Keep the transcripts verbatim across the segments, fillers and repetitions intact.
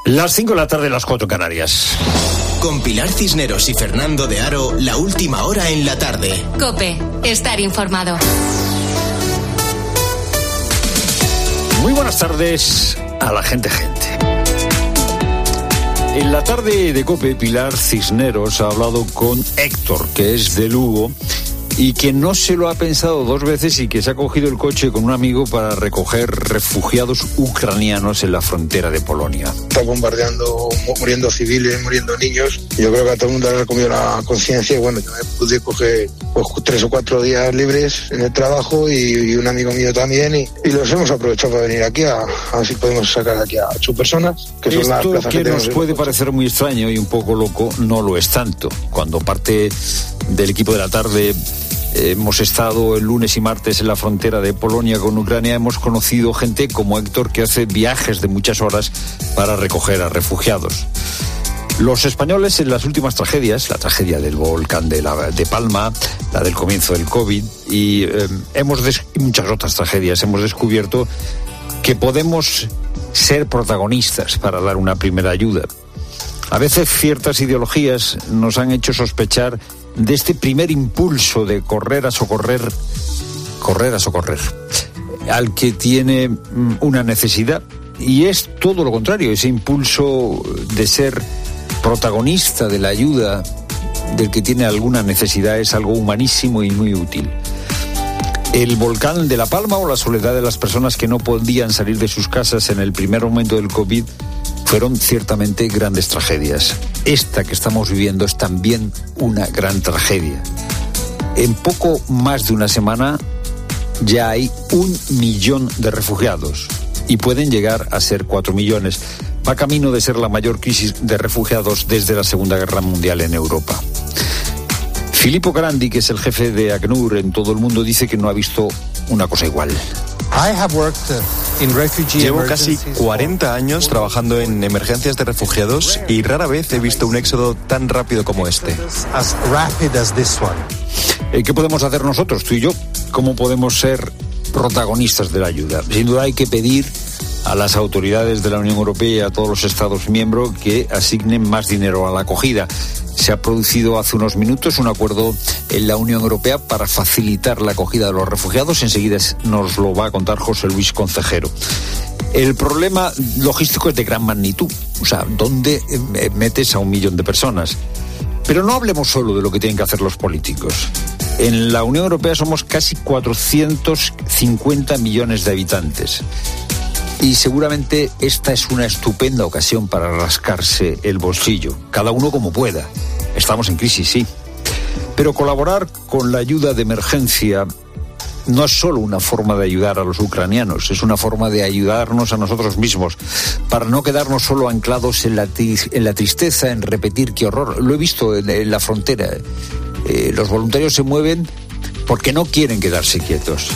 Las cinco de la tarde, las cuatro en Canarias. Con Pilar Cisneros y Fernando de Aro, la última hora en la tarde. COPE, estar informado. Muy buenas tardes a la gente gente. En la tarde de COPE, Pilar Cisneros ha hablado con Héctor, que es de Lugo, y que no se lo ha pensado dos veces y que se ha cogido el coche con un amigo para recoger refugiados ucranianos en la frontera de Polonia. Está bombardeando, muriendo civiles, muriendo niños. Yo creo que a todo el mundo le ha comido la conciencia y bueno, yo me pude coger pues, tres o cuatro días libres en el trabajo y, y un amigo mío también y, y los hemos aprovechado para venir aquí a, a ver si podemos sacar aquí a ocho personas, que son Esto las plazas que, que nos puede parecer muy extraño y un poco loco, no lo es tanto. Cuando parte del equipo de la tarde hemos estado el lunes y martes en la frontera de Polonia con Ucrania, hemos conocido gente como Héctor que hace viajes de muchas horas para recoger a refugiados. Los españoles en las últimas tragedias, la tragedia del volcán de, la, de Palma, la del comienzo del COVID y, eh, hemos des- y muchas otras tragedias, hemos descubierto que podemos ser protagonistas para dar una primera ayuda. A veces ciertas ideologías nos han hecho sospechar de este primer impulso de correr a socorrer, correr a socorrer, al que tiene una necesidad. Y es todo lo contrario, ese impulso de ser protagonista de la ayuda del que tiene alguna necesidad es algo humanísimo y muy útil. El volcán de La Palma o la soledad de las personas que no podían salir de sus casas en el primer momento del COVID fueron ciertamente grandes tragedias. Esta que estamos viviendo es también una gran tragedia. En poco más de una semana ya hay un millón de refugiados y pueden llegar a ser cuatro millones. Va camino de ser la mayor crisis de refugiados desde la Segunda Guerra Mundial en Europa. Filippo Grandi, que es el jefe de ACNUR en todo el mundo, dice que no ha visto una cosa igual. Llevo casi cuarenta años trabajando en emergencias de refugiados y rara vez he visto un éxodo tan rápido como este. ¿Qué podemos hacer nosotros, tú y yo? ¿Cómo podemos ser protagonistas de la ayuda? Sin duda hay que pedir a las autoridades de la Unión Europea y a todos los Estados miembros que asignen más dinero a la acogida. Se ha producido hace unos minutos un acuerdo en la Unión Europea para facilitar la acogida de los refugiados. Enseguida nos lo va a contar José Luis Concejero. El problema logístico es de gran magnitud. O sea, ¿dónde metes a un millón de personas? Pero no hablemos solo de lo que tienen que hacer los políticos. En la Unión Europea somos casi cuatrocientos cincuenta millones de habitantes. Y seguramente esta es una estupenda ocasión para rascarse el bolsillo, cada uno como pueda. Estamos en crisis, sí. Pero colaborar con la ayuda de emergencia no es solo una forma de ayudar a los ucranianos, es una forma de ayudarnos a nosotros mismos, para no quedarnos solo anclados en la, tri- en la tristeza, en repetir qué horror. Lo he visto en, en la frontera. Eh, los voluntarios se mueven porque no quieren quedarse quietos.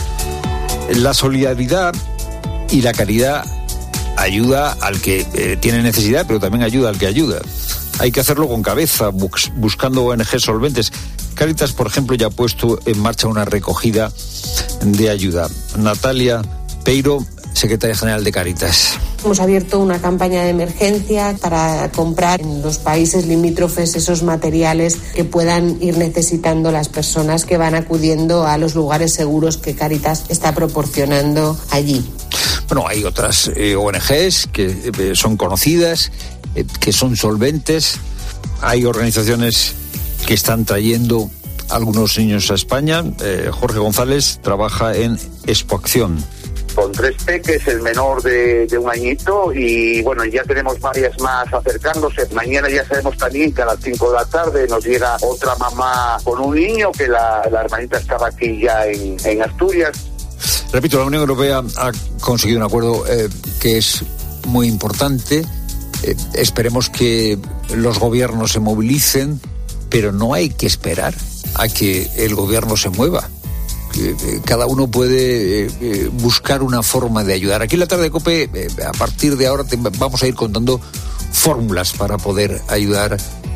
La solidaridad y la caridad ayuda al que eh, tiene necesidad, pero también ayuda al que ayuda. Hay que hacerlo con cabeza, bus- buscando O N G solventes. Cáritas, por ejemplo, ya ha puesto en marcha una recogida de ayuda. Natalia Peiro, secretaria general de Cáritas. Hemos abierto una campaña de emergencia para comprar en los países limítrofes esos materiales que puedan ir necesitando las personas que van acudiendo a los lugares seguros que Cáritas está proporcionando allí. Bueno, hay otras eh, O N Ges que eh, son conocidas, eh, que son solventes. Hay organizaciones que están trayendo algunos niños a España. Eh, Jorge González trabaja en Expoacción. Con tres peques, el menor de, de un añito, y bueno, ya tenemos varias más acercándose. Mañana ya sabemos también que a las cinco de la tarde nos llega otra mamá con un niño, que la, la hermanita estaba aquí ya en, en Asturias. Repito, la Unión Europea ha conseguido un acuerdo eh, que es muy importante. Eh, esperemos que los gobiernos se movilicen, pero no hay que esperar a que el gobierno se mueva. Cada uno puede eh, buscar una forma de ayudar. Aquí en la tarde de COPE, eh, a partir de ahora te vamos a ir contando fórmulas para poder ayudar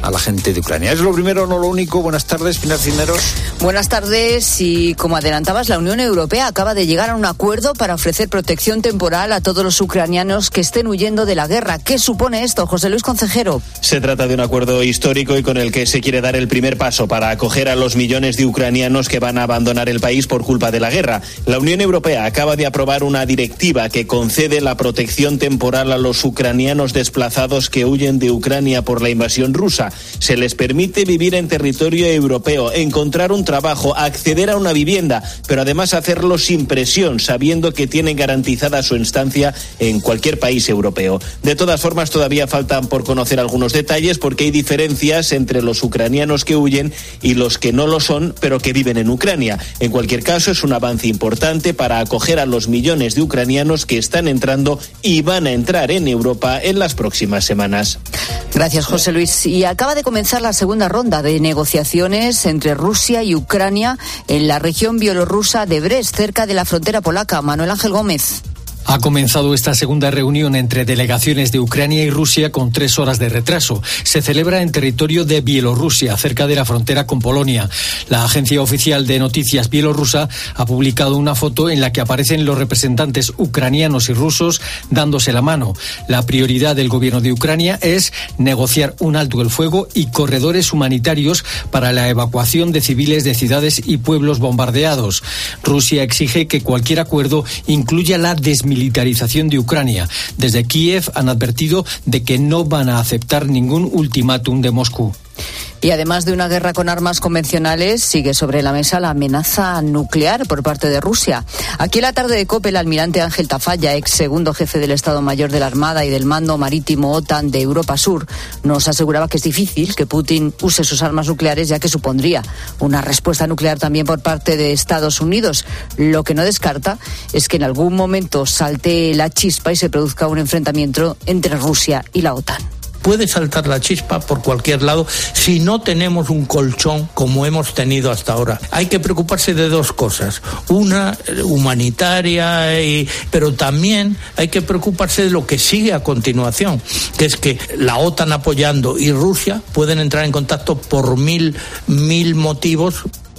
a la gente de Ucrania. Es lo primero, no lo único. Buenas tardes, Pilar Cisneros. Buenas tardes, y como adelantabas, la Unión Europea acaba de llegar a un acuerdo para ofrecer protección temporal a todos los ucranianos que estén huyendo de la guerra. ¿Qué supone esto, José Luis Concejero? Se trata de un acuerdo histórico y con el que se quiere dar el primer paso para acoger a los millones de ucranianos que van a abandonar el país por culpa de la guerra. La Unión Europea acaba de aprobar una directiva que concede la protección temporal a los ucranianos desplazados que huyen de Ucrania por la invasión rusa. Se les permite vivir en territorio europeo, encontrar un trabajo, acceder a una vivienda, pero además hacerlo sin presión, sabiendo que tienen garantizada su estancia en cualquier país europeo. De todas formas, todavía faltan por conocer algunos detalles porque hay diferencias entre los ucranianos que huyen y los que no lo son, pero que viven en Ucrania. En cualquier caso, es un avance importante para acoger a los millones de ucranianos que están entrando y van a entrar en Europa en las próximas semanas. Gracias, José Luis. Y acaba de comenzar la segunda ronda de negociaciones entre Rusia y Ucrania en la región bielorrusa de Brest, cerca de la frontera polaca. Manuel Ángel Gómez. Ha comenzado esta segunda reunión entre delegaciones de Ucrania y Rusia con tres horas de retraso. Se celebra en territorio de Bielorrusia, cerca de la frontera con Polonia. La agencia oficial de noticias bielorrusa ha publicado una foto en la que aparecen los representantes ucranianos y rusos dándose la mano. La prioridad del gobierno de Ucrania es negociar un alto el fuego y corredores humanitarios para la evacuación de civiles de ciudades y pueblos bombardeados. Rusia exige que cualquier acuerdo incluya la desmilitarización militarización de Ucrania. Desde Kiev han advertido de que no van a aceptar ningún ultimátum de Moscú. Y además de una guerra con armas convencionales, sigue sobre la mesa la amenaza nuclear por parte de Rusia. Aquí en la tarde de COPE, el almirante Ángel Tafalla, ex segundo jefe del Estado Mayor de la Armada y del Mando Marítimo OTAN de Europa Sur, nos aseguraba que es difícil que Putin use sus armas nucleares, ya que supondría una respuesta nuclear también por parte de Estados Unidos. Lo que no descarta es que en algún momento salte la chispa y se produzca un enfrentamiento entre Rusia y la OTAN. Puede saltar la chispa por cualquier lado si no tenemos un colchón como hemos tenido hasta ahora. Hay que preocuparse de dos cosas. Una, humanitaria, y, pero también hay que preocuparse de lo que sigue a continuación, que es que la OTAN apoyando y Rusia pueden entrar en contacto por mil, mil motivos.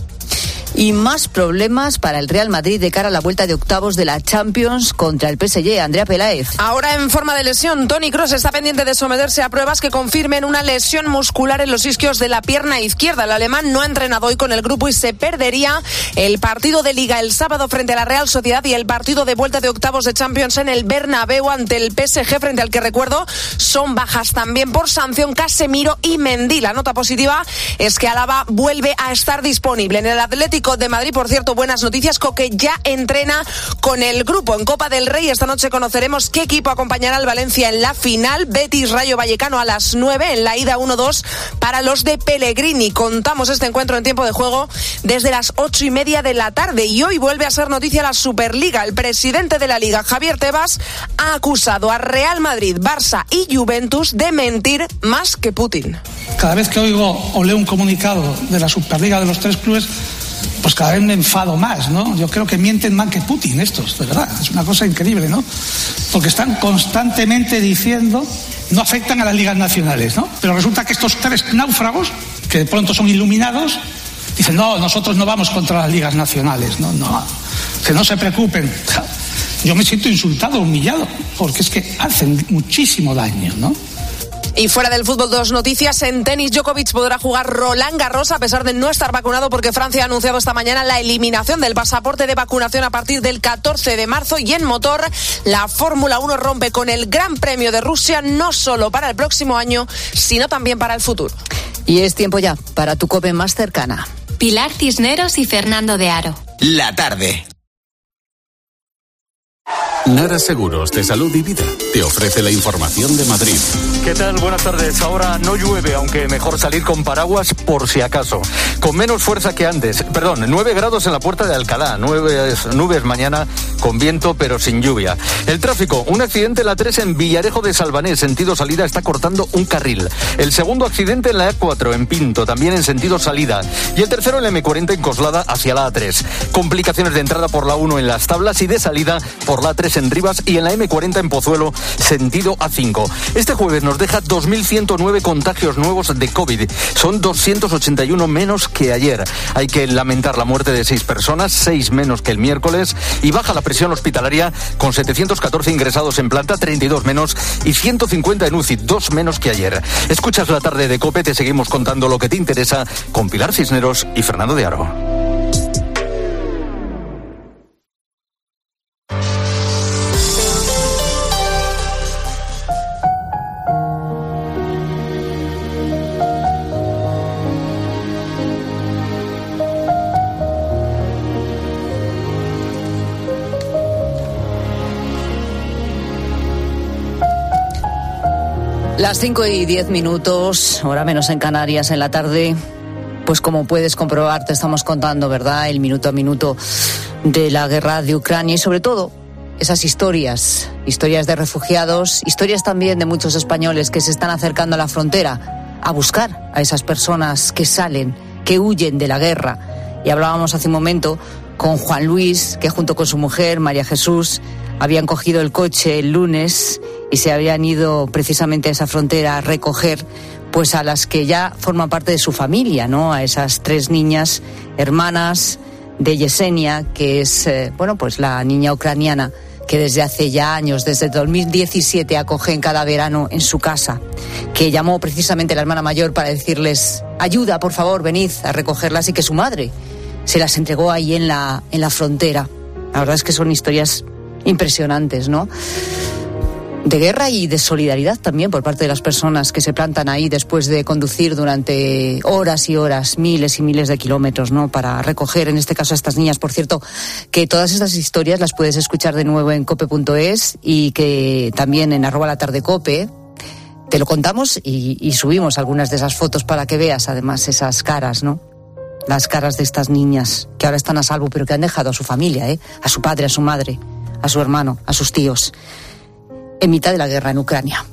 Y más problemas para el Real Madrid de cara a la vuelta de octavos de la Champions contra el P S G. Andrea Peláez. Ahora en forma de lesión, Toni Kroos está pendiente de someterse a pruebas que confirmen una lesión muscular en los isquios de la pierna izquierda. El alemán no ha entrenado hoy con el grupo y se perdería el partido de Liga el sábado frente a la Real Sociedad y el partido de vuelta de octavos de Champions en el Bernabéu ante el P S G, frente al que, recuerdo, son bajas también por sanción Casemiro y Mendy. La nota positiva es que Alaba vuelve a estar disponible. En el Atlético de Madrid, por cierto, buenas noticias, Coque ya entrena con el grupo. En Copa del Rey esta noche conoceremos qué equipo acompañará al Valencia en la final. Betis Rayo Vallecano a las nueve, en la ida uno dos para los de Pellegrini. Contamos este encuentro en tiempo de juego desde las ocho y media de la tarde, y hoy vuelve a ser noticia la Superliga. El presidente de la Liga, Javier Tebas, ha acusado a Real Madrid, Barça y Juventus de mentir más que Putin. Cada vez que oigo o leo un comunicado de la Superliga de los tres clubes, pues cada vez me enfado más, ¿no? Yo creo que mienten más que Putin estos, de verdad. Es una cosa increíble, ¿no? Porque están constantemente diciendo no afectan a las ligas nacionales, ¿no? Pero resulta que estos tres náufragos, que de pronto son iluminados, dicen, no, nosotros no vamos contra las ligas nacionales, no, no, que no se preocupen. Yo me siento insultado, humillado, porque es que hacen muchísimo daño, ¿no? Y fuera del fútbol, dos noticias. En tenis, Djokovic podrá jugar Roland Garros a pesar de no estar vacunado, porque Francia ha anunciado esta mañana la eliminación del pasaporte de vacunación a partir del catorce de marzo. Y en motor, la Fórmula uno rompe con el Gran Premio de Rusia, no solo para el próximo año, sino también para el futuro. Y es tiempo ya para tu COPE más cercana. Pilar Cisneros y Fernando de Aro. La tarde. Nara Seguros de Salud y Vida te ofrece la información de Madrid. ¿Qué tal? Buenas tardes. Ahora no llueve, aunque mejor salir con paraguas por si acaso. Con menos fuerza que antes. Perdón, nueve grados en la Puerta de Alcalá. Nueve nubes mañana con viento pero sin lluvia. El tráfico, un accidente en la tres en Villarejo de Salvanés, sentido salida, está cortando un carril. El segundo accidente en la E cuatro en Pinto, también en sentido salida. Y el tercero en la eme cuarenta en Coslada hacia la A tres. Complicaciones de entrada por la uno en Las Tablas y de salida por la A tres en Rivas y en la eme cuarenta en Pozuelo, sentido A cinco. Este jueves nos deja dos mil ciento nueve contagios nuevos de COVID. Son doscientos ochenta y uno menos que ayer. Hay que lamentar la muerte de seis personas, seis menos que el miércoles, y baja la presión hospitalaria con setecientos catorce ingresados en planta, treinta y dos menos, y ciento cincuenta en U C I, dos menos que ayer. Escuchas la tarde de COPE, te seguimos contando lo que te interesa con Pilar Cisneros y Fernando de Aro. Las cinco y diez minutos, hora menos en Canarias, en la tarde. Pues como puedes comprobar, te estamos contando, ¿verdad?, el minuto a minuto de la guerra de Ucrania y sobre todo esas historias, historias de refugiados, historias también de muchos españoles que se están acercando a la frontera a buscar a esas personas que salen, que huyen de la guerra. Y hablábamos hace un momento con Juan Luis, que junto con su mujer, María Jesús, habían cogido el coche el lunes y se habían ido precisamente a esa frontera a recoger pues a las que ya forman parte de su familia, ¿no? A esas tres niñas, hermanas de Yesenia, que es, eh, bueno, pues la niña ucraniana que desde hace ya años, desde dos mil diecisiete, acogen cada verano en su casa, que llamó precisamente la hermana mayor para decirles: ayuda, por favor, venid a recogerlas, y que su madre se las entregó ahí en la, en la frontera. La verdad es que son historias impresionantes, ¿no? De guerra y de solidaridad también por parte de las personas que se plantan ahí después de conducir durante horas y horas, miles y miles de kilómetros, ¿no?, para recoger, en este caso, a estas niñas. Por cierto, que todas estas historias las puedes escuchar de nuevo en cope punto es y que también en arroba la tarde cope te lo contamos y, y subimos algunas de esas fotos para que veas además esas caras, ¿no? Las caras de estas niñas que ahora están a salvo, pero que han dejado a su familia, ¿eh? A su padre, a su madre, a su hermano, a sus tíos, en mitad de la guerra en Ucrania.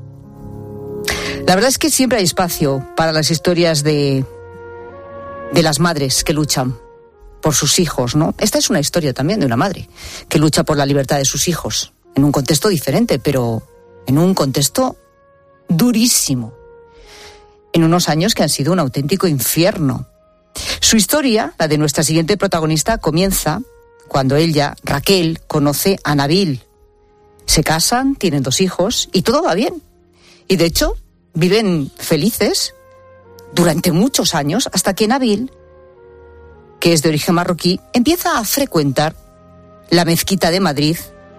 La verdad es que siempre hay espacio para las historias de, de las madres que luchan por sus hijos, ¿no? Esta es una historia también de una madre que lucha por la libertad de sus hijos, en un contexto diferente, pero en un contexto durísimo, en unos años que han sido un auténtico infierno. Su historia, la de nuestra siguiente protagonista, comienza cuando ella, Raquel, conoce a Nabil. Se casan, tienen dos hijos y todo va bien. Y de hecho, viven felices durante muchos años hasta que Nabil, que es de origen marroquí, empieza a frecuentar la mezquita de Madrid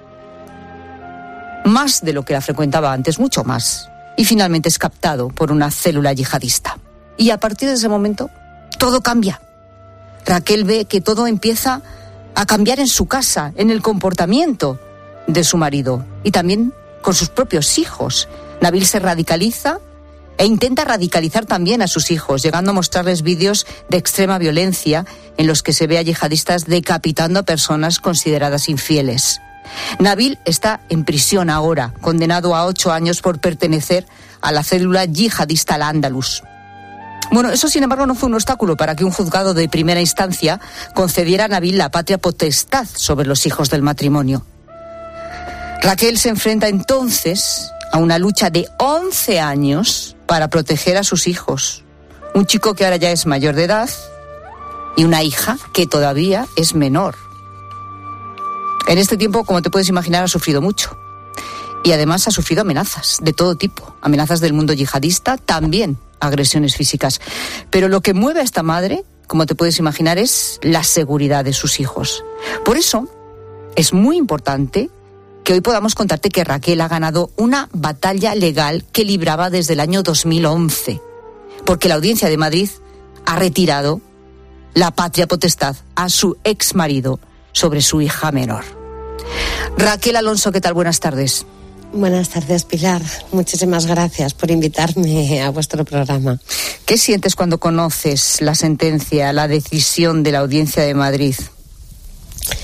más de lo que la frecuentaba antes, mucho más. Y finalmente es captado por una célula yihadista. Y a partir de ese momento, todo cambia. Raquel ve que todo empieza a cambiar en su casa, en el comportamiento de su marido y también con sus propios hijos. Nabil se radicaliza e intenta radicalizar también a sus hijos, llegando a mostrarles vídeos de extrema violencia en los que se ve a yihadistas decapitando a personas consideradas infieles. Nabil está en prisión ahora, condenado a ocho años por pertenecer a la célula yihadista Al-Ándalus. Bueno, eso sin embargo no fue un obstáculo para que un juzgado de primera instancia concediera a Nabil la patria potestad sobre los hijos del matrimonio. Raquel se enfrenta entonces a una lucha de once años para proteger a sus hijos. Un chico que ahora ya es mayor de edad y una hija que todavía es menor. En este tiempo, como te puedes imaginar, ha sufrido mucho. Y además ha sufrido amenazas de todo tipo. Amenazas del mundo yihadista, también agresiones físicas. Pero lo que mueve a esta madre, como te puedes imaginar, es la seguridad de sus hijos. Por eso es muy importante que hoy podamos contarte que Raquel ha ganado una batalla legal que libraba desde el año dos mil once, porque la Audiencia de Madrid ha retirado la patria potestad a su exmarido sobre su hija menor. Raquel Alonso, ¿qué tal? Buenas tardes. Buenas tardes, Pilar. Muchísimas gracias por invitarme a vuestro programa. ¿Qué sientes cuando conoces la sentencia, la decisión de la Audiencia de Madrid?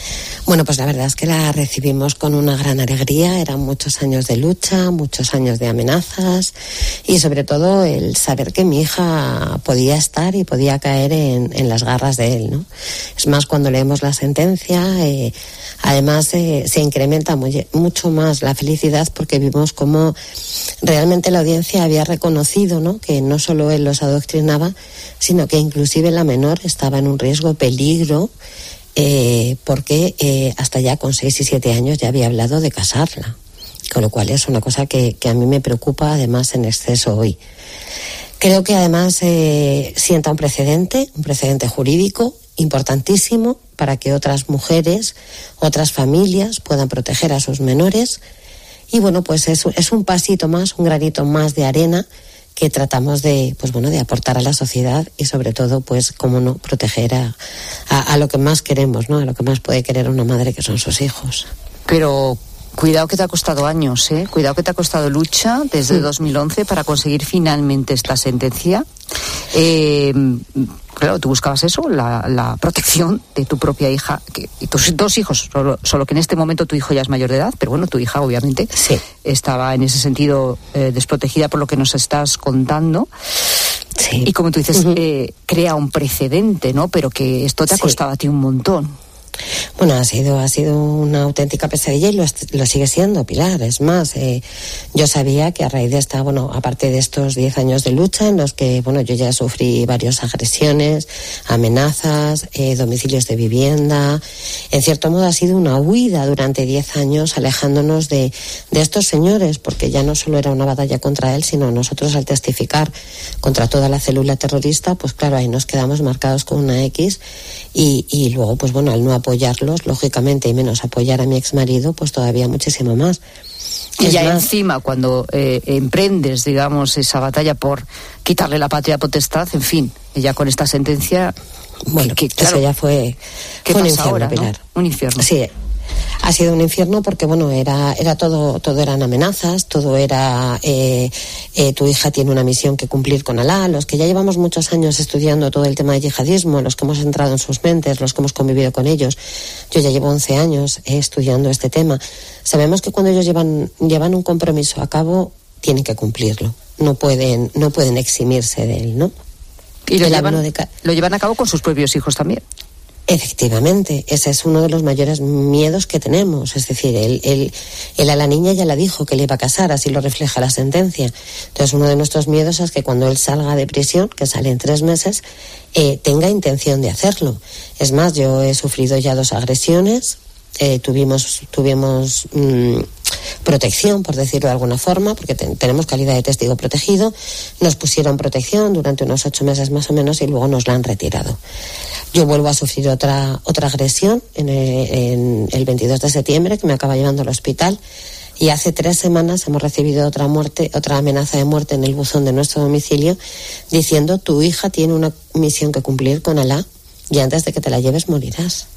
Bueno, pues la verdad es que la recibimos con una gran alegría. Eran muchos años de lucha, muchos años de amenazas y sobre todo el saber que mi hija podía estar y podía caer en, en las garras de él, ¿no? Es más, cuando leemos la sentencia, eh, además eh, se incrementa muy, mucho más la felicidad porque vimos cómo realmente la audiencia había reconocido, ¿no?, que no solo él los adoctrinaba, sino que inclusive la menor estaba en un riesgo, peligro, Eh, porque eh, hasta ya con seis y siete años ya había hablado de casarla, con lo cual es una cosa que, que a mí me preocupa además en exceso hoy. Creo que además eh, sienta un precedente, un precedente jurídico importantísimo para que otras mujeres, otras familias puedan proteger a sus menores y bueno, pues es, es un pasito más, un granito más de arena que tratamos de, pues bueno, de aportar a la sociedad y sobre todo, pues, cómo no, proteger a, a, a lo que más queremos, ¿no? A lo que más puede querer una madre, que son sus hijos. Pero cuidado que te ha costado años, ¿eh? Cuidado que te ha costado lucha desde sí. dos mil once para conseguir finalmente esta sentencia. Eh, claro, tú buscabas eso, la, la protección de tu propia hija que, y tus dos hijos, solo, solo que en este momento tu hijo ya es mayor de edad, pero bueno, tu hija obviamente sí. estaba en ese sentido eh, desprotegida por lo que nos estás contando. Sí. Y como tú dices, uh-huh. eh, crea un precedente, ¿no? Pero que esto te ha sí. costado a ti un montón. Bueno, ha sido ha sido una auténtica pesadilla y lo, lo sigue siendo, Pilar. Es más, eh, yo sabía que a raíz de esta, bueno, aparte de estos diez años de lucha en los que, bueno, yo ya sufrí varias agresiones, amenazas, eh, domicilios de vivienda. En cierto modo ha sido una huida durante diez años alejándonos de, de estos señores, porque ya no solo era una batalla contra él, sino nosotros al testificar contra toda la célula terrorista, pues claro, ahí nos quedamos marcados con una X y, y luego, pues bueno, al no apoyarlos, lógicamente, y menos apoyar a mi exmarido, pues todavía muchísimo más. Y es ya más, encima, cuando eh, emprendes, digamos, esa batalla por quitarle la patria potestad, en fin, ya con esta sentencia... Bueno, que, que, claro, eso ya fue, ¿qué fue un pasa infierno, ahora, Pilar. ¿no? Un infierno. Sí, ha sido un infierno porque, bueno, era era todo todo eran amenazas, todo era eh, eh, tu hija tiene una misión que cumplir con Alá. Los que ya llevamos muchos años estudiando todo el tema de yihadismo, los que hemos entrado en sus mentes, los que hemos convivido con ellos, yo ya llevo once años eh, estudiando este tema, sabemos que cuando ellos llevan llevan un compromiso a cabo, tienen que cumplirlo, no pueden no pueden eximirse de él, ¿no? Y lo El llevan, de ca- lo llevan a cabo con sus propios hijos también. Efectivamente, ese es uno de los mayores miedos que tenemos. Es decir, él, él, él a la niña ya la dijo que le iba a casar, así lo refleja la sentencia. Entonces, uno de nuestros miedos es que cuando él salga de prisión, que sale en tres meses, eh, tenga intención de hacerlo. Es más, yo he sufrido ya dos agresiones, eh, tuvimos, tuvimos mmm, protección, por decirlo de alguna forma, porque ten, tenemos calidad de testigo protegido, nos pusieron protección durante unos ocho meses más o menos y luego nos la han retirado. Yo vuelvo a sufrir otra otra agresión en el, en el veintidós de septiembre, que me acaba llevando al hospital, y hace tres semanas hemos recibido otra muerte, otra amenaza de muerte en el buzón de nuestro domicilio, diciendo: tu hija tiene una misión que cumplir con Alá y antes de que te la lleves morirás.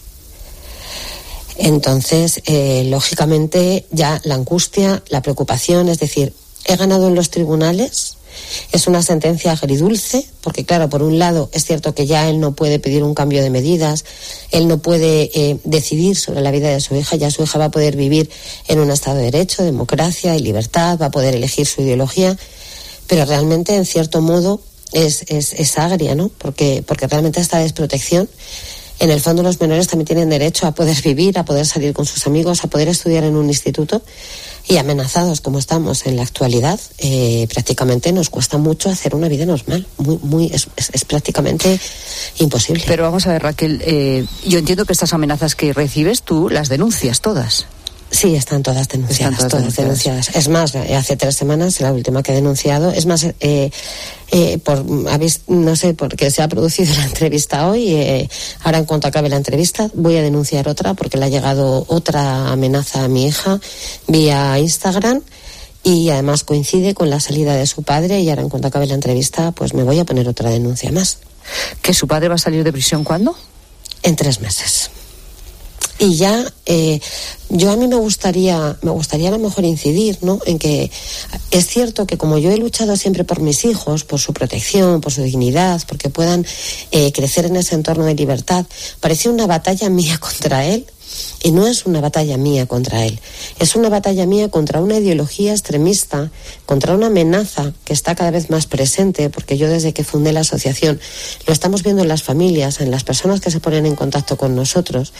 Entonces, eh, lógicamente, ya la angustia, la preocupación, es decir, he ganado en los tribunales, es una sentencia agridulce, porque claro, por un lado es cierto que ya él no puede pedir un cambio de medidas, él no puede eh, decidir sobre la vida de su hija, ya su hija va a poder vivir en un Estado de Derecho, democracia y libertad, va a poder elegir su ideología, pero realmente, en cierto modo, es, es, es agria, ¿no? Porque, porque realmente esta desprotección. En el fondo, los menores también tienen derecho a poder vivir, a poder salir con sus amigos, a poder estudiar en un instituto, y amenazados como estamos en la actualidad, eh, prácticamente nos cuesta mucho hacer una vida normal. Muy, muy, es, es, es prácticamente imposible. Pero vamos a ver, Raquel, eh, yo entiendo que estas amenazas que recibes tú las denuncias todas. Sí, están todas denunciadas, están todas, todas denunciadas. denunciadas. Es más, hace tres semanas, la última que he denunciado, es más, eh, eh, por, habéis, no sé, porque se ha producido la entrevista hoy, eh, ahora en cuanto acabe la entrevista voy a denunciar otra, porque le ha llegado otra amenaza a mi hija vía Instagram, y además coincide con la salida de su padre, y ahora en cuanto acabe la entrevista, pues me voy a poner otra denuncia más. ¿Que su padre va a salir de prisión cuándo? En tres meses. Y ya, eh, yo a mí me gustaría, me gustaría a lo mejor incidir, ¿no?, en que es cierto que como yo he luchado siempre por mis hijos, por su protección, por su dignidad, porque puedan eh, crecer en ese entorno de libertad, parecía una batalla mía contra él, Y no es una batalla mía contra él, es una batalla mía contra una ideología extremista, contra una amenaza que está cada vez más presente, porque yo desde que fundé la asociación lo estamos viendo en las familias, en las personas que se ponen en contacto con nosotros.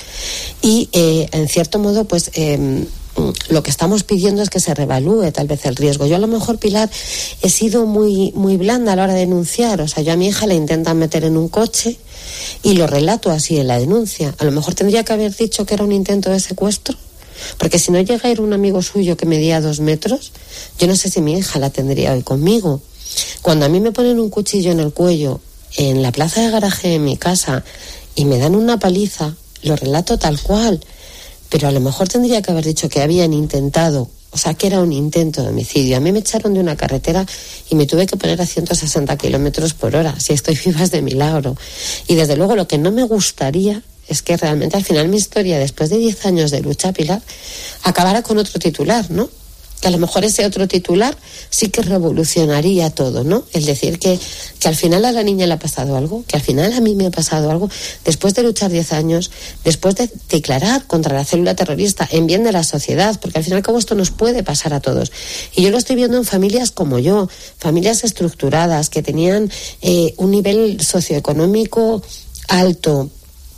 Y eh, en cierto modo, pues eh, lo que estamos pidiendo es que se revalúe tal vez el riesgo. Yo a lo mejor, Pilar, he sido muy, muy blanda a la hora de denunciar. O sea, yo a mi hija la intentan meter en un coche y lo relato así en la denuncia. A lo mejor tendría que haber dicho que era un intento de secuestro, porque si no llega a ir un amigo suyo que medía dos metros, yo no sé si mi hija la tendría hoy conmigo. Cuando a mí me ponen un cuchillo en el cuello en la plaza de garaje de mi casa y me dan una paliza, lo relato tal cual, pero a lo mejor tendría que haber dicho que habían intentado, o sea, que era un intento de homicidio. A mí me echaron de una carretera y me tuve que poner a ciento sesenta kilómetros por hora. Si estoy viva es de milagro. Y desde luego lo que no me gustaría es que realmente al final mi historia, después de diez años de lucha, Pilar, acabara con otro titular, ¿no? Que a lo mejor ese otro titular sí que revolucionaría todo, ¿no? Es decir, que, que al final a la niña le ha pasado algo, que al final a mí me ha pasado algo, después de luchar diez años, después de declarar contra la célula terrorista en bien de la sociedad, porque al final como esto nos puede pasar a todos. Y yo lo estoy viendo en familias como yo, familias estructuradas, que tenían eh, un nivel socioeconómico alto,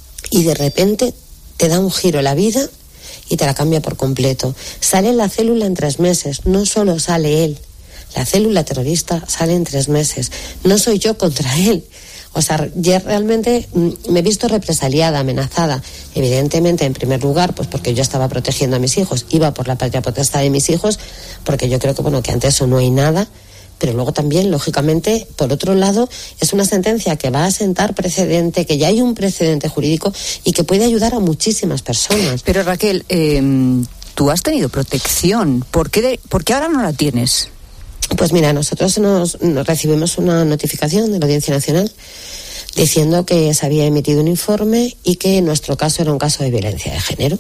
y de repente te da un giro la vida y te la cambia por completo. Sale la célula en tres meses, no solo sale él, la célula terrorista sale en tres meses, no soy yo contra él. O sea, ya realmente me he visto represaliada, amenazada, evidentemente en primer lugar, pues porque yo estaba protegiendo a mis hijos, iba por la patria potestad de mis hijos, porque yo creo que bueno, que ante eso no hay nada. Pero luego también, lógicamente, por otro lado, es una sentencia que va a sentar precedente, que ya hay un precedente jurídico y que puede ayudar a muchísimas personas. Pero Raquel, eh, tú has tenido protección. ¿Por qué, de, ¿Por qué ahora no la tienes? Pues mira, nosotros nos, nos recibimos una notificación de la Audiencia Nacional diciendo que se había emitido un informe y que nuestro caso era un caso de violencia de género.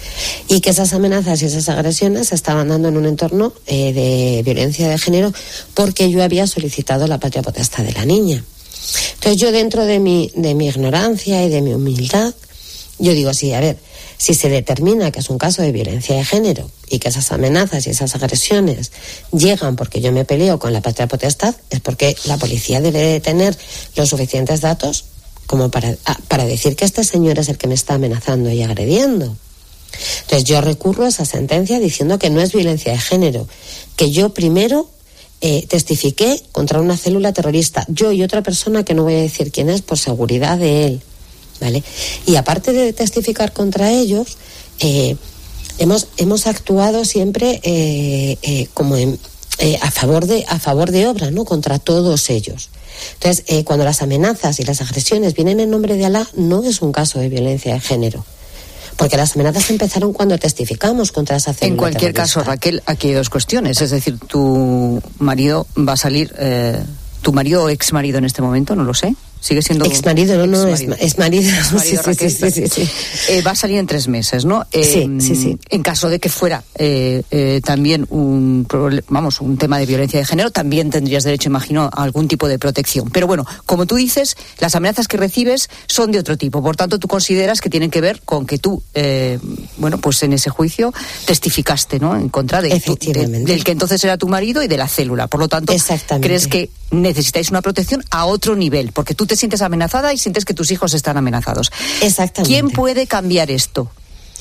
Y que esas amenazas y esas agresiones se estaban dando en un entorno eh, de violencia de género porque yo había solicitado la patria potestad de la niña. Entonces yo, dentro de mi, de mi ignorancia y de mi humildad, yo digo, sí, a ver, si se determina que es un caso de violencia de género y que esas amenazas y esas agresiones llegan porque yo me peleo con la patria potestad, es porque la policía debe de tener los suficientes datos como para, para decir que este señor es el que me está amenazando y agrediendo. Entonces yo recurro a esa sentencia diciendo que no es violencia de género, que yo primero eh, testifiqué contra una célula terrorista, yo y otra persona que no voy a decir quién es por seguridad de él, ¿vale? Y aparte de testificar contra ellos, eh, hemos, hemos actuado siempre eh, eh, como en, eh, a favor de, a favor de obra, ¿no? Contra todos ellos. Entonces, eh, cuando las amenazas y las agresiones vienen en nombre de Alá, no es un caso de violencia de género. Porque las amenazas empezaron cuando testificamos contra esa célula. En cualquier terrorista. caso, Raquel, aquí hay dos cuestiones. Es decir, tu marido va a salir, eh, tu marido o ex marido en este momento, no lo sé. Sigue siendo ex marido, no, no, es, es marido. Ex marido, sí, Raquel, sí, sí, sí, sí. Eh, va a salir en tres meses, ¿no? Eh, sí, sí, sí. En caso de que fuera eh, eh, también un, vamos, un tema de violencia de género, también tendrías derecho, imagino, a algún tipo de protección. Pero bueno, como tú dices, las amenazas que recibes son de otro tipo. Por tanto, tú consideras que tienen que ver con que tú, eh, bueno, pues en ese juicio testificaste, ¿no? En contra de, tu, de del que entonces era tu marido y de la célula. Por lo tanto, crees que necesitáis una protección a otro nivel, porque tú te sientes amenazada y sientes que tus hijos están amenazados. Exactamente. ¿Quién puede cambiar esto?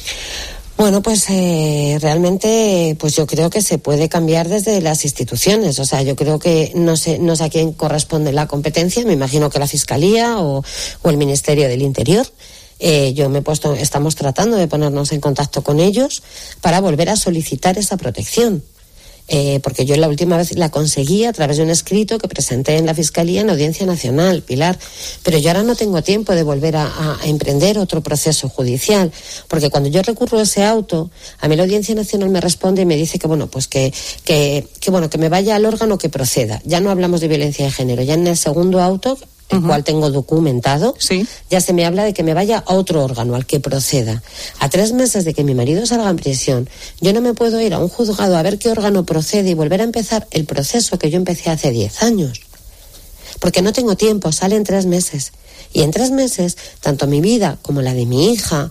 Bueno, pues eh, realmente, pues yo creo que se puede cambiar desde las instituciones. O sea, yo creo que no sé, no sé a quién corresponde la competencia. Me imagino que la Fiscalía o, o el Ministerio del Interior. Eh, yo me he puesto, estamos tratando de ponernos en contacto con ellos para volver a solicitar esa protección. Eh, porque yo la última vez la conseguí a través de un escrito que presenté en la Fiscalía en Audiencia Nacional, Pilar, pero yo ahora no tengo tiempo de volver a, a, a emprender otro proceso judicial, porque cuando yo recurro a ese auto, a mí la Audiencia Nacional me responde y me dice que bueno, pues que, que, que bueno, que me vaya al órgano que proceda. Ya no hablamos de violencia de género, ya en el segundo auto, el uh-huh. cual tengo documentado, sí. ya se me habla de que me vaya a otro órgano, al que proceda. A tres meses de que mi marido salga en prisión, yo no me puedo ir a un juzgado a ver qué órgano procede y volver a empezar el proceso que yo empecé hace diez años. Porque no tengo tiempo, sale en tres meses. Y en tres meses, tanto mi vida como la de mi hija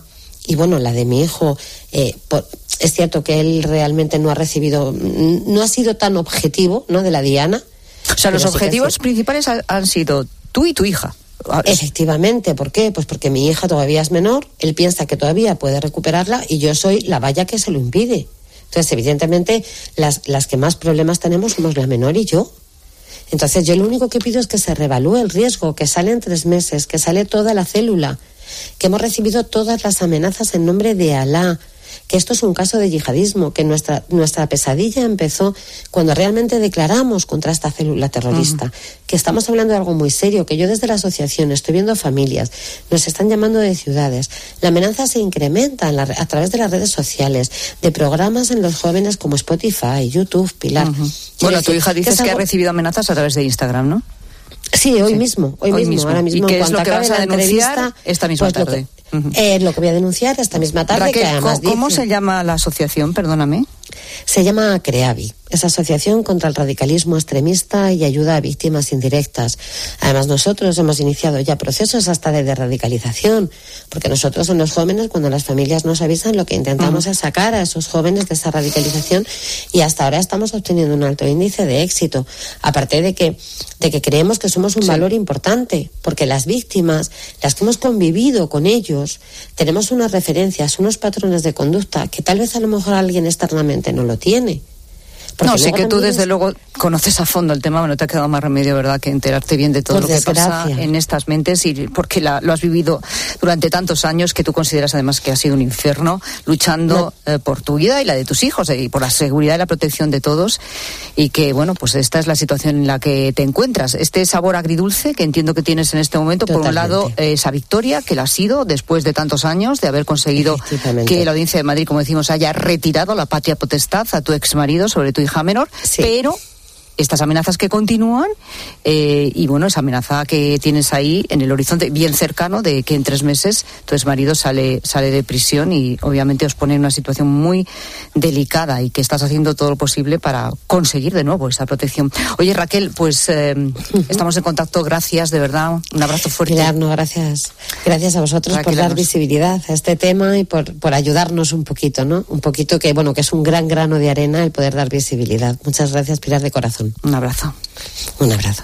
y bueno, la de mi hijo, eh, por, es cierto que él realmente no ha recibido, no ha sido tan objetivo, ¿no?, de la diana. O sea, los sí objetivos sí principales han, han sido tú y tu hija. Efectivamente, ¿por qué? Pues porque mi hija todavía es menor, él piensa que todavía puede recuperarla y yo soy la valla que se lo impide. Entonces, evidentemente, las, las que más problemas tenemos somos la menor y yo. Entonces, yo lo único que pido es que se revalúe el riesgo, que sale en tres meses, que sale toda la célula, que hemos recibido todas las amenazas en nombre de Alá, que esto es un caso de yihadismo, que nuestra nuestra pesadilla empezó cuando realmente declaramos contra esta célula terrorista, uh-huh. que estamos hablando de algo muy serio, que yo desde la asociación estoy viendo familias, nos están llamando de ciudades, la amenaza se incrementa en la, a través de las redes sociales, de programas en los jóvenes como Spotify, YouTube, Pilar. Uh-huh. Bueno, tu hija dices que, que ha recibido amenazas a través de Instagram, ¿no? Sí, hoy sí. mismo, hoy, hoy mismo, mismo, ahora mismo. ¿Y qué es lo que vas a denunciar esta misma pues tarde? Lo que, uh-huh. eh, lo que voy a denunciar esta misma tarde. Raquel, que además ¿cómo dice, se llama la asociación? Perdóname. Se llama CREAVI, es Asociación contra el Radicalismo Extremista y Ayuda a Víctimas Indirectas. Además, nosotros hemos iniciado ya procesos hasta de radicalización, porque nosotros en los jóvenes, cuando las familias nos avisan, lo que intentamos uh-huh. es sacar a esos jóvenes de esa radicalización y hasta ahora estamos obteniendo un alto índice de éxito, aparte de que, de que creemos que somos un sí. valor importante, porque las víctimas, las que hemos convivido con ellos, tenemos unas referencias, unos patrones de conducta que tal vez a lo mejor alguien externamente no lo tiene. Porque no, sé que tú desde es... luego conoces a fondo el tema, bueno, te ha quedado más remedio, ¿verdad?, que enterarte bien de todo Por lo desgracia. que pasa en estas mentes, y porque la, lo has vivido durante tantos años, que tú consideras además que ha sido un infierno, luchando no. eh, por tu vida y la de tus hijos, eh, y por la seguridad y la protección de todos, y que, bueno, pues esta es la situación en la que te encuentras. Este sabor agridulce que entiendo que tienes en este momento, Totalmente. Por un lado, eh, esa victoria que la has sido después de tantos años de haber conseguido que la Audiencia de Madrid, como decimos, haya retirado la patria potestad a tu exmarido sobre tu hija menor, sí. pero estas amenazas que continúan eh, y bueno, esa amenaza que tienes ahí en el horizonte bien cercano de que en tres meses tu exmarido sale sale de prisión y obviamente os pone en una situación muy delicada y que estás haciendo todo lo posible para conseguir de nuevo esa protección. Oye, Raquel, pues eh, uh-huh. estamos en contacto, gracias, de verdad, un abrazo fuerte. Pilar, no, gracias. Gracias a vosotros Raquel, por dar visibilidad a este tema y por, por ayudarnos un poquito, ¿no? Un poquito que, bueno, que es un gran grano de arena el poder dar visibilidad. Muchas gracias, Pilar, de corazón. Un abrazo. Un abrazo.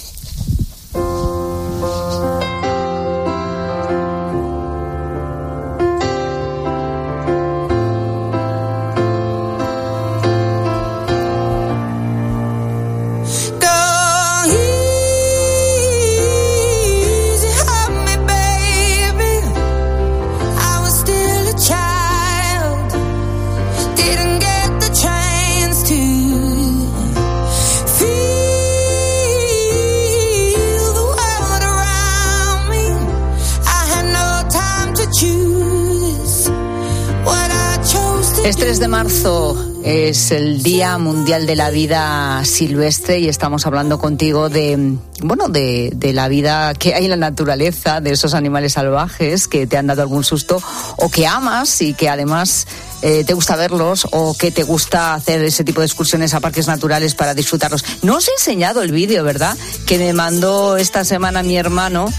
Este tres de marzo es el Día Mundial de la Vida Silvestre y estamos hablando contigo de, bueno, de, de la vida que hay en la naturaleza, de esos animales salvajes que te han dado algún susto o que amas y que además eh, te gusta verlos o que te gusta hacer ese tipo de excursiones a parques naturales para disfrutarlos. No os he enseñado el vídeo, ¿verdad?, que me mandó esta semana mi hermano.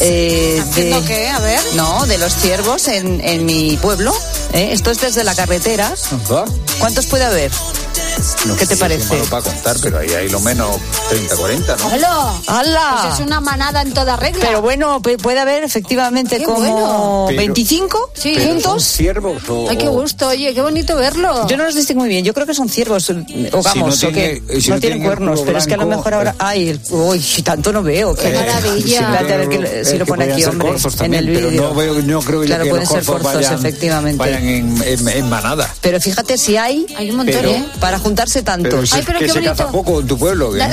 Eh, ¿Haciendo de, qué? A ver. No, de los ciervos en, en mi pueblo. ¿eh? Esto es desde la carretera. ¿Ah? ¿Cuántos puede haber? No, ¿Qué te parece? No para contar, pero ahí hay lo menos treinta, cuarenta, ¿no? ¡Hola! ¡Hala! Pues es una manada en toda regla. Pero bueno, puede haber efectivamente qué como bueno. Pero, veinticinco sí. juntos. ¿Son ciervos o...? Ay, qué gusto, oye, qué bonito verlo. Yo no los distingo muy bien, yo creo que son ciervos, o vamos, si no o que tiene, si no no tienen cuernos, pero es que a lo mejor ahora... Ay, el, uy, tanto no veo. Qué eh, maravilla. Espérate a ver que, si lo pone aquí, hombre, también, en el vídeo. Pero no, veo, no creo claro, que pueden los ser forzos, vayan, efectivamente. vayan en, en, en manada. Pero fíjate si hay... Hay un montón, pero, ¿eh? Para juntarse tantos. Pero, Ay, pero que qué se bonito. caza poco en tu pueblo, ¿qué?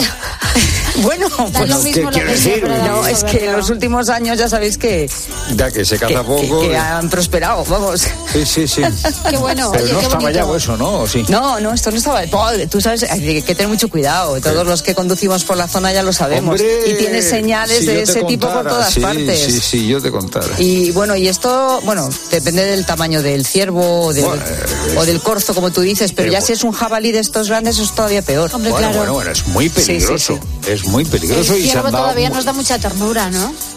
Bueno, pues lo mismo ¿qué lo quiero decir? No, es que en los últimos años ya sabéis que... Ya que se caza que, poco... Que, que y... han prosperado, vamos. Sí, sí, sí. Qué bueno, pero oye, no qué estaba bonito. ya eso, ¿no? ¿O sí? No, no, esto no estaba... Tú sabes, hay que tener mucho cuidado. Todos sí. los que conducimos por la zona ya lo sabemos. Hombre, y tiene señales si de ese contara, tipo por todas sí, partes. Sí, sí, yo te contara. Y bueno, y esto, bueno, depende del tamaño del ciervo o del, bueno, eh, o del corzo, como tú dices, pero, pero ya si es un jabalí de estos grandes, es todavía peor. Hombre, bueno, claro. bueno, bueno, es muy peligroso. Sí, sí, sí. Es muy peligroso. El y se ciervo han dado... todavía nos da mucha ternura, ¿no?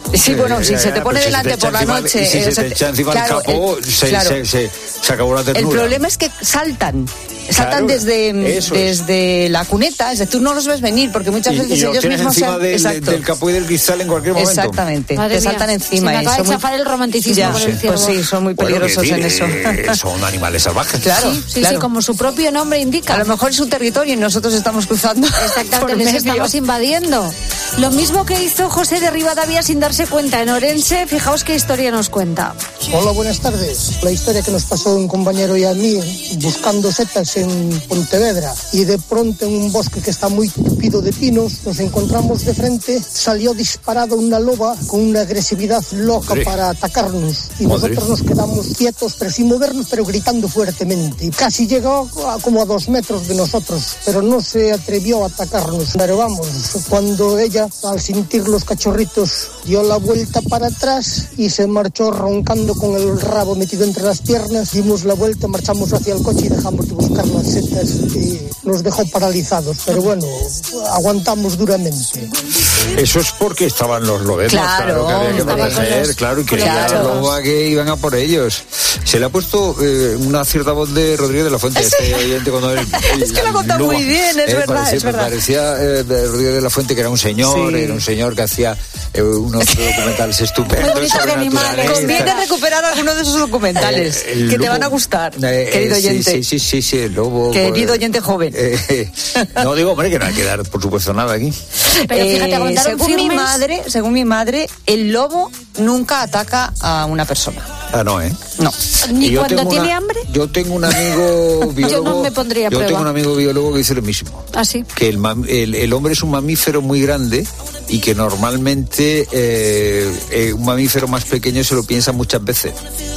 Sí, bueno, si eh, se te pone pues si delante se te por la encima- noche... y si eh, se se te te- echa encima claro, el capó, el- se, claro. se, se, se acabó la El ternura. problema es que saltan. Saltan Claro, desde, eso es. desde la cuneta, es decir, tú no los ves venir porque muchas Y, veces y lo ellos tienes mismos encima se- del, Exacto. del capó y del cristal en cualquier momento. Exactamente, Madre te mía, saltan se encima. me acaba y de son chafar el romanticismo Ya, por el pues ciervo. sí, son muy Bueno, peligrosos quiero en eso. decir, eh, son animales salvajes. Claro, Sí, sí, claro. sí, como su propio nombre indica. A lo mejor es su territorio y nosotros estamos cruzando. Exactamente, por les medio. estamos invadiendo. Lo mismo que hizo José de Rivadavia sin darse cuenta en Orense. Fijaos qué historia nos cuenta. Hola, buenas tardes. La historia que nos pasó un compañero y a mí buscando setas en Pontevedra y de pronto en un bosque que está muy tupido de pinos nos encontramos de frente, salió disparada una loba con una agresividad loca Madre. para atacarnos y Madre. nosotros nos quedamos quietos pero sin movernos pero gritando fuertemente y casi llegó a como a dos metros de nosotros pero no se atrevió a atacarnos. Pero vamos, cuando ella al sentir los cachorritos dio la vuelta para atrás y se marchó roncando con el rabo metido entre las piernas, dimos la vuelta, marchamos hacia el coche y dejamos de buscar las setas y nos dejó paralizados, pero bueno, aguantamos duramente. Eso es porque estaban los lobeznos, Claro, claro, que había que estaban con proteger, los- claro, y con quería los la gatos. loba que iban a por ellos. Se le ha puesto eh, una cierta voz de Rodríguez de la Fuente, este oyente cuando él, él- Es que lo ha contado loba. muy bien, es Eh, verdad, parecía, es verdad. Parecía eh, de Rodríguez de la Fuente que era un señor, Sí. era un señor que hacía eh, unos documentales estupendos Muy bonitos sobre animales. naturaleza. Conviene recuperar alguno de esos documentales Eh, el que te lobo- van a gustar, eh, querido eh, sí, oyente. Sí, sí, sí, sí, el lobo. Querido pues, oyente joven. eh, no digo, hombre, que no hay que dar, por supuesto, nada aquí. Pero fíjate, Eh, aguantaron según mi firmes. madre, según mi madre, el lobo nunca ataca a una persona. Ah, no, ¿eh? No. Ni Y yo cuando tengo tiene una- hambre. Yo tengo un amigo biólogo. Yo no me pondría a Yo prueba. tengo un amigo biólogo que dice lo mismo. Así. Que el, mam- el, el hombre es un mamífero muy grande y que normalmente eh, eh, un mamífero más pequeño se lo piensa muchas veces.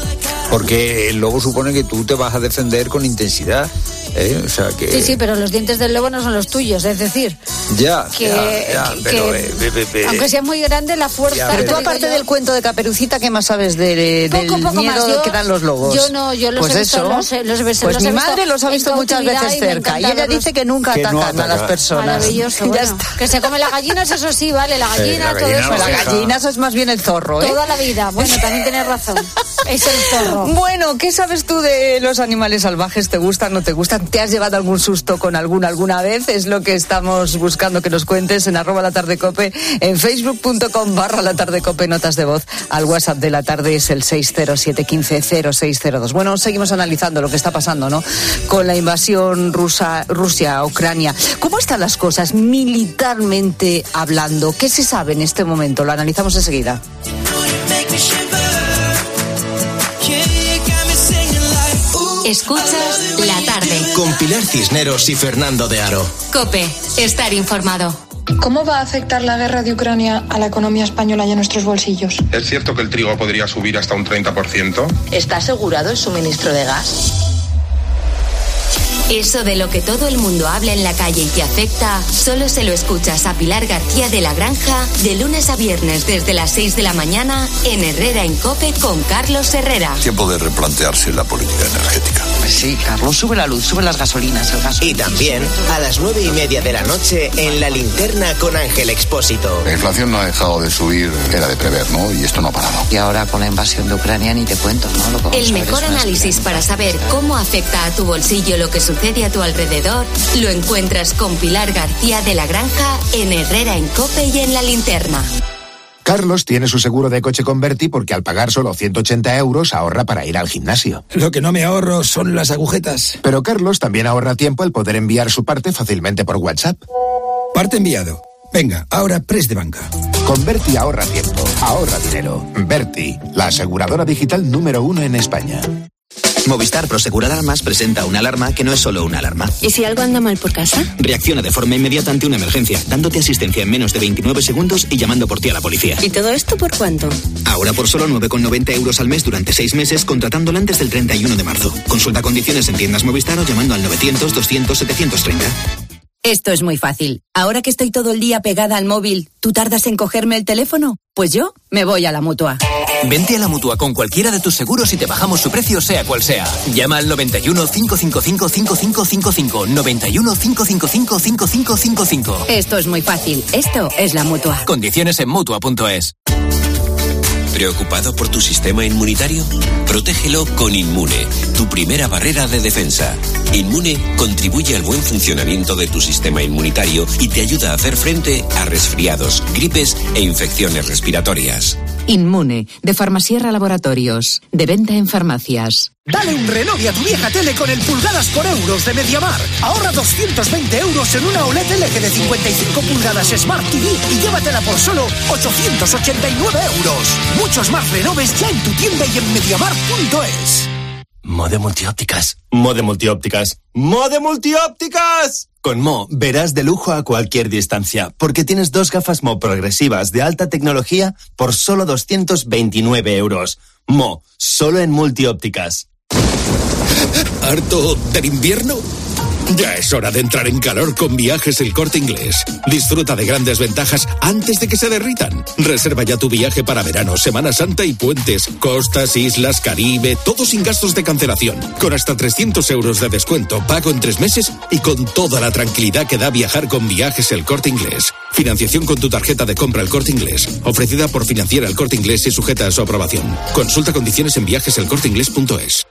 Porque el lobo supone que tú te vas a defender con intensidad. ¿eh? O sea que. Sí, sí, pero los dientes del lobo no son los tuyos, es decir, Ya, que, ya, ya, que- pero, que eh, eh, eh, eh, aunque sea muy grande, la fuerza... Ya, Pero pero- tú, te digo aparte yo, del cuento de Caperucita, ¿qué más sabes de- del Poco, poco miedo más. Yo- que dan los lobos? yo no, yo los pues he visto, eso. los he- los he- Pues los he mi visto madre los ha en visto muchas cautividad veces y me cerca. Y encanta ella verlos. dice que nunca Que no atacan a ataca. las personas. Maravilloso, Ya bueno. está. Que se come las gallinas, eso sí, vale, la gallina, Eh, la todo gallina eso. no Pues la deja. gallina, eso es más bien el zorro, ¿eh? Toda la vida. Bueno, también tienes razón. Es el zorro. Bueno, ¿qué sabes tú de los animales salvajes? ¿Te gustan, no te gustan? ¿Te has llevado algún susto con alguna alguna vez? Es lo que estamos buscando que nos cuentes en arroba la tarde cope, en facebook.com barra la tarde cope, notas de voz. Al WhatsApp de la tarde es el seis cero siete uno cinco cero seis cero dos. Bueno, seguimos analizando lo que está pasando, ¿no? Con la invasión rusa, Rusia a Ucrania. ¿Cómo están las cosas militarmente hablando? ¿Qué se sabe en este momento? Lo analizamos enseguida. Escuchas La Tarde. Con Pilar Cisneros y Fernando de Aro. Cope, estar informado. ¿Cómo va a afectar la guerra de Ucrania a la economía española y a nuestros bolsillos? ¿Es cierto que el trigo podría subir hasta un treinta por ciento? ¿Está asegurado el suministro de gas? Eso de lo que todo el mundo habla en la calle y te afecta, solo se lo escuchas a Pilar García de la Granja de lunes a viernes desde las seis de la mañana en Herrera en Cope con Carlos Herrera. Tiempo de replantearse la política energética. Sí, Carlos, sube la luz, sube las gasolinas, el gas. Y también a las nueve y media de la noche en La Linterna con Ángel Expósito. La inflación no ha dejado de subir, era de prever, ¿no? Y esto no ha parado. Y ahora con la invasión de Ucrania ni te cuento, ¿no? Lo que vamos El a ver mejor es una análisis para saber cómo afecta a tu bolsillo lo que sucede a tu alrededor lo encuentras con Pilar García de la Granja en Herrera en Cope y en La Linterna. Carlos tiene su seguro de coche con Berti porque al pagar solo ciento ochenta euros ahorra para ir al gimnasio. Lo que no me ahorro son las agujetas. Pero Carlos también ahorra tiempo al poder enviar su parte fácilmente por WhatsApp. Parte enviado. Venga, ahora press de banca. Con Berti ahorra tiempo, ahorra dinero. Berti, la aseguradora digital número uno en España. Movistar Prosegur Alarmas presenta una alarma que no es solo una alarma. ¿Y si algo anda mal por casa? Reacciona de forma inmediata ante una emergencia, dándote asistencia en menos de veintinueve segundos y llamando por ti a la policía. ¿Y todo esto por cuánto? Ahora por solo nueve con noventa euros al mes durante seis meses, contratándola antes del treinta y uno de marzo. Consulta condiciones en tiendas Movistar o llamando al novecientos, doscientos, setecientos treinta. Esto es muy fácil. Ahora que estoy todo el día pegada al móvil, ¿tú tardas en cogerme el teléfono? Pues yo me voy a la Mutua. Vente a la Mutua con cualquiera de tus seguros y te bajamos su precio sea cual sea. Llama al noventa y uno, cinco cinco cinco, cinco cinco cinco cinco, noventa y uno, cinco cinco cinco, cinco cinco cinco cinco. Esto es muy fácil. Esto es la Mutua. Condiciones en Mutua punto es. ¿Preocupado por tu sistema inmunitario? Protégelo con Inmune, tu primera barrera de defensa. Inmune contribuye al buen funcionamiento de tu sistema inmunitario y te ayuda a hacer frente a resfriados, gripes e infecciones respiratorias. Inmune, de Farmasierra Laboratorios, de venta en farmacias. Dale un renove a tu vieja tele con el pulgadas por euros de Mediamar. Ahorra doscientos veinte euros en una O L E D L G de cincuenta y cinco pulgadas Smart T V y llévatela por solo ochocientos ochenta y nueve euros. Muchos más renoves ya en tu tienda y en mediamar punto es. Mode Multiópticas. Mode Multiópticas. Mode Multiópticas. Con Mo verás de lujo a cualquier distancia, porque tienes dos gafas Mo progresivas de alta tecnología por solo doscientos veintinueve euros. Mo, solo en Multiópticas. ¿Harto del invierno? Ya es hora de entrar en calor con Viajes El Corte Inglés. Disfruta de grandes ventajas antes de que se derritan. Reserva ya tu viaje para verano, Semana Santa y puentes. Costas, islas, Caribe, todo sin gastos de cancelación. Con hasta trescientos euros de descuento, pago en tres meses y con toda la tranquilidad que da viajar con Viajes El Corte Inglés. Financiación con tu tarjeta de compra El Corte Inglés. Ofrecida por Financiera El Corte Inglés y sujeta a su aprobación. Consulta condiciones en viajes el corte inglés punto es.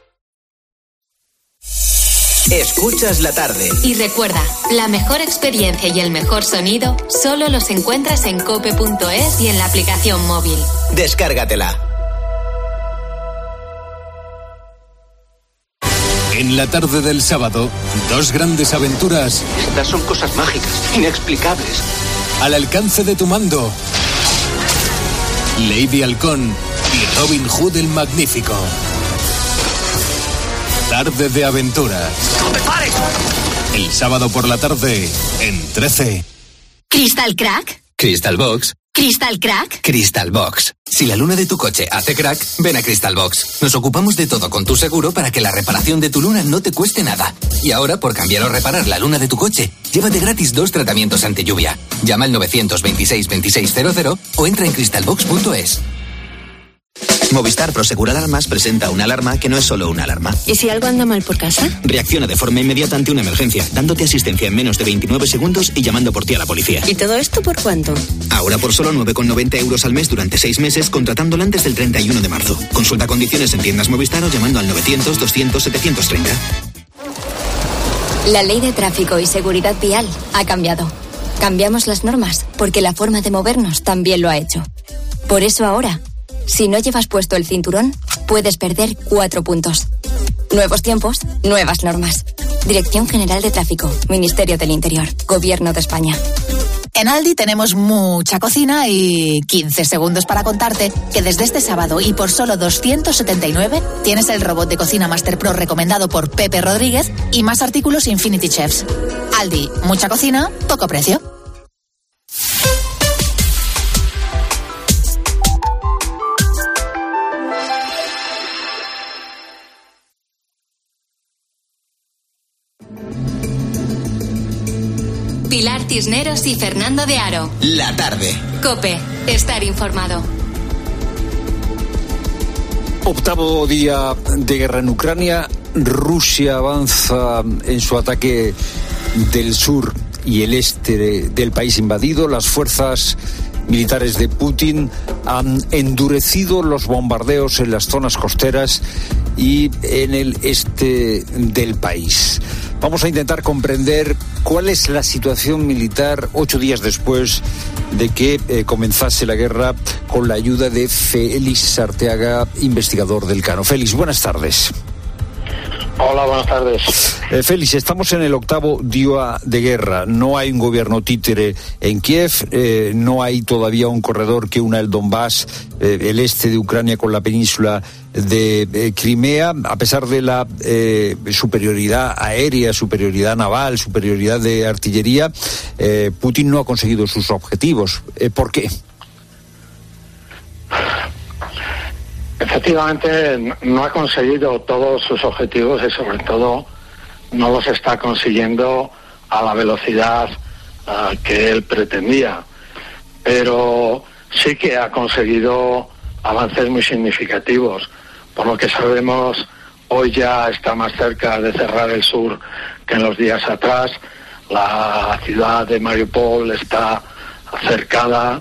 Escuchas la tarde. Y recuerda, la mejor experiencia y el mejor sonido solo los encuentras en cope punto es y en la aplicación móvil. Descárgatela. En la tarde del sábado, dos grandes aventuras. Estas son cosas mágicas, inexplicables. Al alcance de tu mando. Lady Halcón y Robin Hood el Magnífico. Tarde de aventuras. ¡No te pares! El sábado por la tarde, en trece. ¿Crystal Crack? Crystal Box. ¿Crystal Crack? Crystal Box. Si la luna de tu coche hace crack, ven a Crystal Box. Nos ocupamos de todo con tu seguro para que la reparación de tu luna no te cueste nada. Y ahora, por cambiar o reparar la luna de tu coche, llévate gratis dos tratamientos ante lluvia. Llama al novecientos veintiséis veintiséis cero cero o entra en crystal box punto es. Movistar Prosegur Alarmas presenta una alarma que no es solo una alarma. ¿Y si algo anda mal por casa? Reacciona de forma inmediata ante una emergencia, dándote asistencia en menos de veintinueve segundos y llamando por ti a la policía. ¿Y todo esto por cuánto? Ahora por solo nueve con noventa euros al mes durante seis meses, contratándola antes del treinta y uno de marzo. Consulta condiciones en tiendas Movistar o llamando al novecientos doscientos setecientos treinta. La ley de tráfico y seguridad vial ha cambiado. Cambiamos las normas porque la forma de movernos también lo ha hecho. Por eso ahora, si no llevas puesto el cinturón, puedes perder cuatro puntos. Nuevos tiempos, nuevas normas. Dirección General de Tráfico, Ministerio del Interior, Gobierno de España. En Aldi tenemos mucha cocina y quince segundos para contarte que desde este sábado y por solo doscientos setenta y nueve tienes el robot de cocina Master Pro recomendado por Pepe Rodríguez y más artículos Infinity Chefs. Aldi, mucha cocina, poco precio. Pilar Cisneros y Fernando de Aro. La tarde. COPE. Estar informado. Octavo día de guerra en Ucrania. Rusia avanza en su ataque del sur y el este de, del país invadido. Las fuerzas militares de Putin han endurecido los bombardeos en las zonas costeras y en el este del país. Vamos a intentar comprender cuál es la situación militar ocho días después de que eh, comenzase la guerra, con la ayuda de Félix Arteaga, investigador del Cano. Félix, buenas tardes. Hola, buenas tardes. Eh, Félix, estamos en el octavo día de guerra. No hay un gobierno títere en Kiev, eh, no hay todavía un corredor que una el Donbass, eh, el este de Ucrania con la península de eh, Crimea. A pesar de la eh, superioridad aérea, superioridad naval, superioridad de artillería, eh, Putin no ha conseguido sus objetivos. Eh, ¿Por qué? Efectivamente, no ha conseguido todos sus objetivos y sobre todo no los está consiguiendo a la velocidad uh, que él pretendía. Pero sí que ha conseguido avances muy significativos. Por lo que sabemos, hoy ya está más cerca de cerrar el sur que en los días atrás. La ciudad de Mariupol está cercada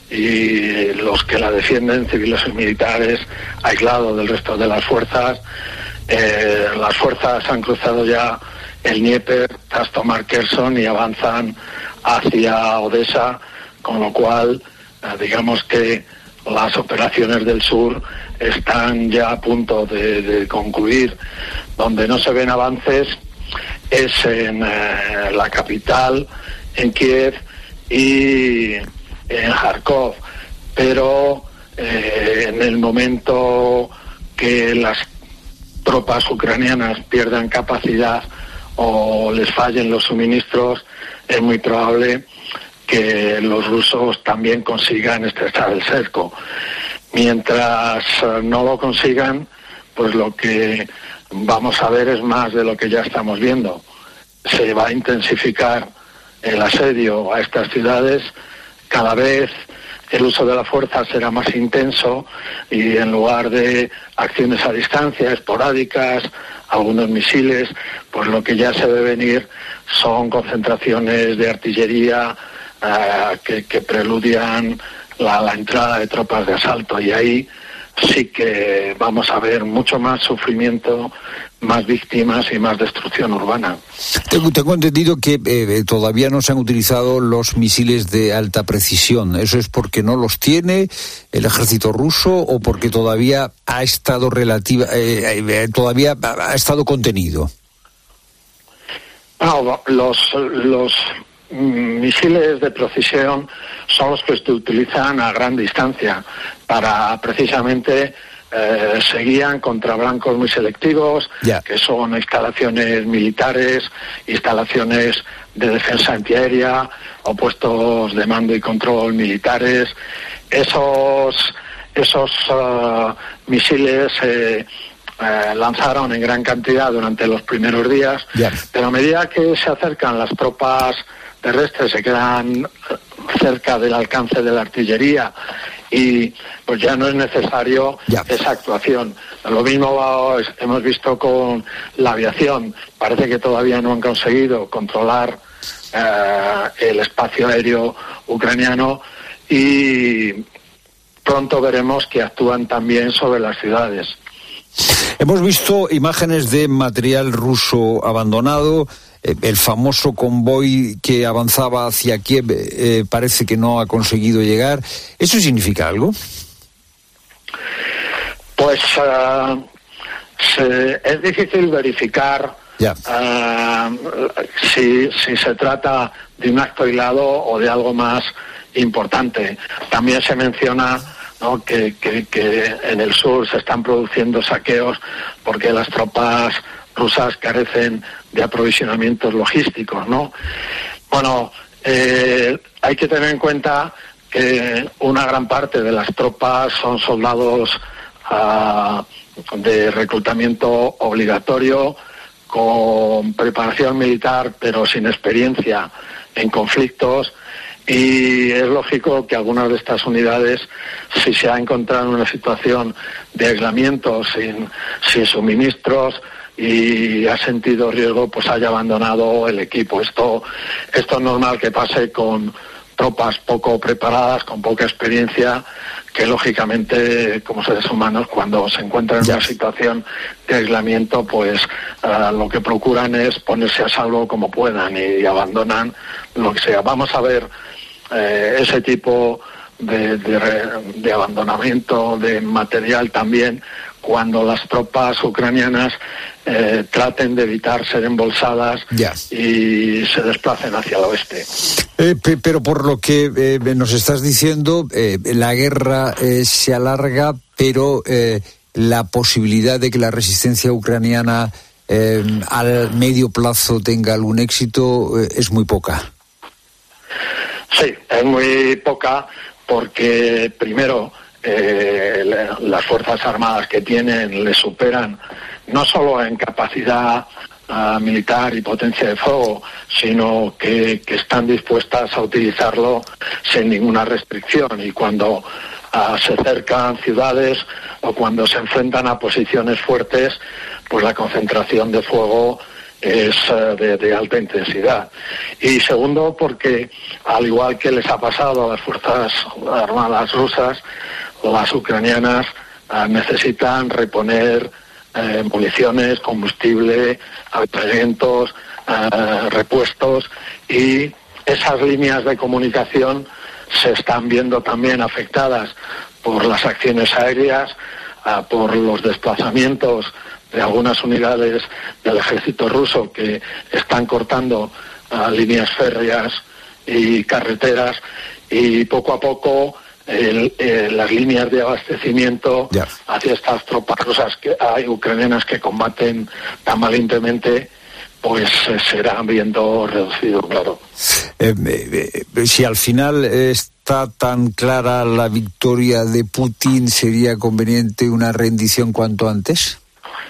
y los que la defienden, civiles y militares, aislados del resto de las fuerzas. Eh, las fuerzas han cruzado ya el Dnieper tras tomar Kherson y avanzan hacia Odessa, con lo cual, eh, digamos que las operaciones del sur están ya a punto de, de concluir. Donde no se ven avances es en eh, la capital, en Kiev y en Kharkov, pero eh, en el momento que las tropas ucranianas pierdan capacidad o les fallen los suministros, es muy probable que los rusos también consigan estrechar el cerco. Mientras uh, no lo consigan, pues lo que vamos a ver es más de lo que ya estamos viendo. Se va a intensificar el asedio a estas ciudades. Cada vez el uso de la fuerza será más intenso y en lugar de acciones a distancia, esporádicas, algunos misiles, pues lo que ya se ve venir son concentraciones de artillería uh, que, que preludian la, la entrada de tropas de asalto, y ahí sí que vamos a ver mucho más sufrimiento, más víctimas y más destrucción urbana. Tengo, tengo entendido que eh, todavía no se han utilizado los misiles de alta precisión. ¿Eso es porque no los tiene el ejército ruso o porque todavía ha estado relativa, eh, eh, todavía ha estado contenido? No, los los misiles de precisión son los que se utilizan a gran distancia para precisamente eh, se guían contra blancos muy selectivos, yeah. que son instalaciones militares, instalaciones de defensa antiaérea o puestos de mando y control militares. Esos esos uh, misiles eh, Eh, lanzaron en gran cantidad durante los primeros días, yeah. pero a medida que se acercan las tropas terrestres, se quedan cerca del alcance de la artillería y pues ya no es necesario yeah. esa actuación. Lo mismo va, hemos visto con la aviación. Parece que todavía no han conseguido controlar eh, el espacio aéreo ucraniano y pronto veremos que actúan también sobre las ciudades. Hemos visto imágenes de material ruso abandonado, eh, el famoso convoy que avanzaba hacia Kiev eh, parece que no ha conseguido llegar. ¿Eso significa algo? Pues uh, se, es difícil verificar yeah. uh, si, si se trata de un acto aislado o de algo más importante. También se menciona ¿no? Que, que, que en el sur se están produciendo saqueos porque las tropas rusas carecen de aprovisionamientos logísticos, ¿no? Bueno, eh, hay que tener en cuenta que una gran parte de las tropas son soldados uh, de reclutamiento obligatorio, con preparación militar pero sin experiencia en conflictos. Y es lógico que algunas de estas unidades, si se ha encontrado en una situación de aislamiento, sin, sin suministros y ha sentido riesgo, pues haya abandonado el equipo. Esto, esto es normal que pase con tropas poco preparadas, con poca experiencia, que lógicamente, como seres humanos, cuando se encuentran en una situación de aislamiento, pues uh, lo que procuran es ponerse a salvo como puedan y abandonan lo que sea. Vamos a ver eh, ese tipo de, de, de abandonamiento de material también cuando las tropas ucranianas eh, traten de evitar ser embolsadas yeah. y se desplacen hacia el oeste. Eh, pero por lo que eh, nos estás diciendo, eh, la guerra eh, se alarga, pero eh, la posibilidad de que la resistencia ucraniana eh, al medio plazo tenga algún éxito eh, es muy poca. Sí, es muy poca porque, primero, eh, las Fuerzas Armadas que tienen le superan no solo en capacidad uh, militar y potencia de fuego, sino que, que están dispuestas a utilizarlo sin ninguna restricción. Y cuando uh, se acercan ciudades o cuando se enfrentan a posiciones fuertes, pues la concentración de fuego es de, de alta intensidad. Y segundo, porque al igual que les ha pasado a las fuerzas armadas rusas, las ucranianas uh, necesitan reponer uh, municiones, combustible, alimentos, uh, repuestos, y esas líneas de comunicación se están viendo también afectadas por las acciones aéreas, uh, por los desplazamientos de algunas unidades del ejército ruso que están cortando uh, líneas férreas y carreteras, y poco a poco el, eh, las líneas de abastecimiento yeah. hacia estas tropas rusas que hay ucranianas que combaten tan valientemente, pues eh, se irán viendo reducido, claro. Eh, eh, si al final está tan clara la victoria de Putin, ¿sería conveniente una rendición cuanto antes?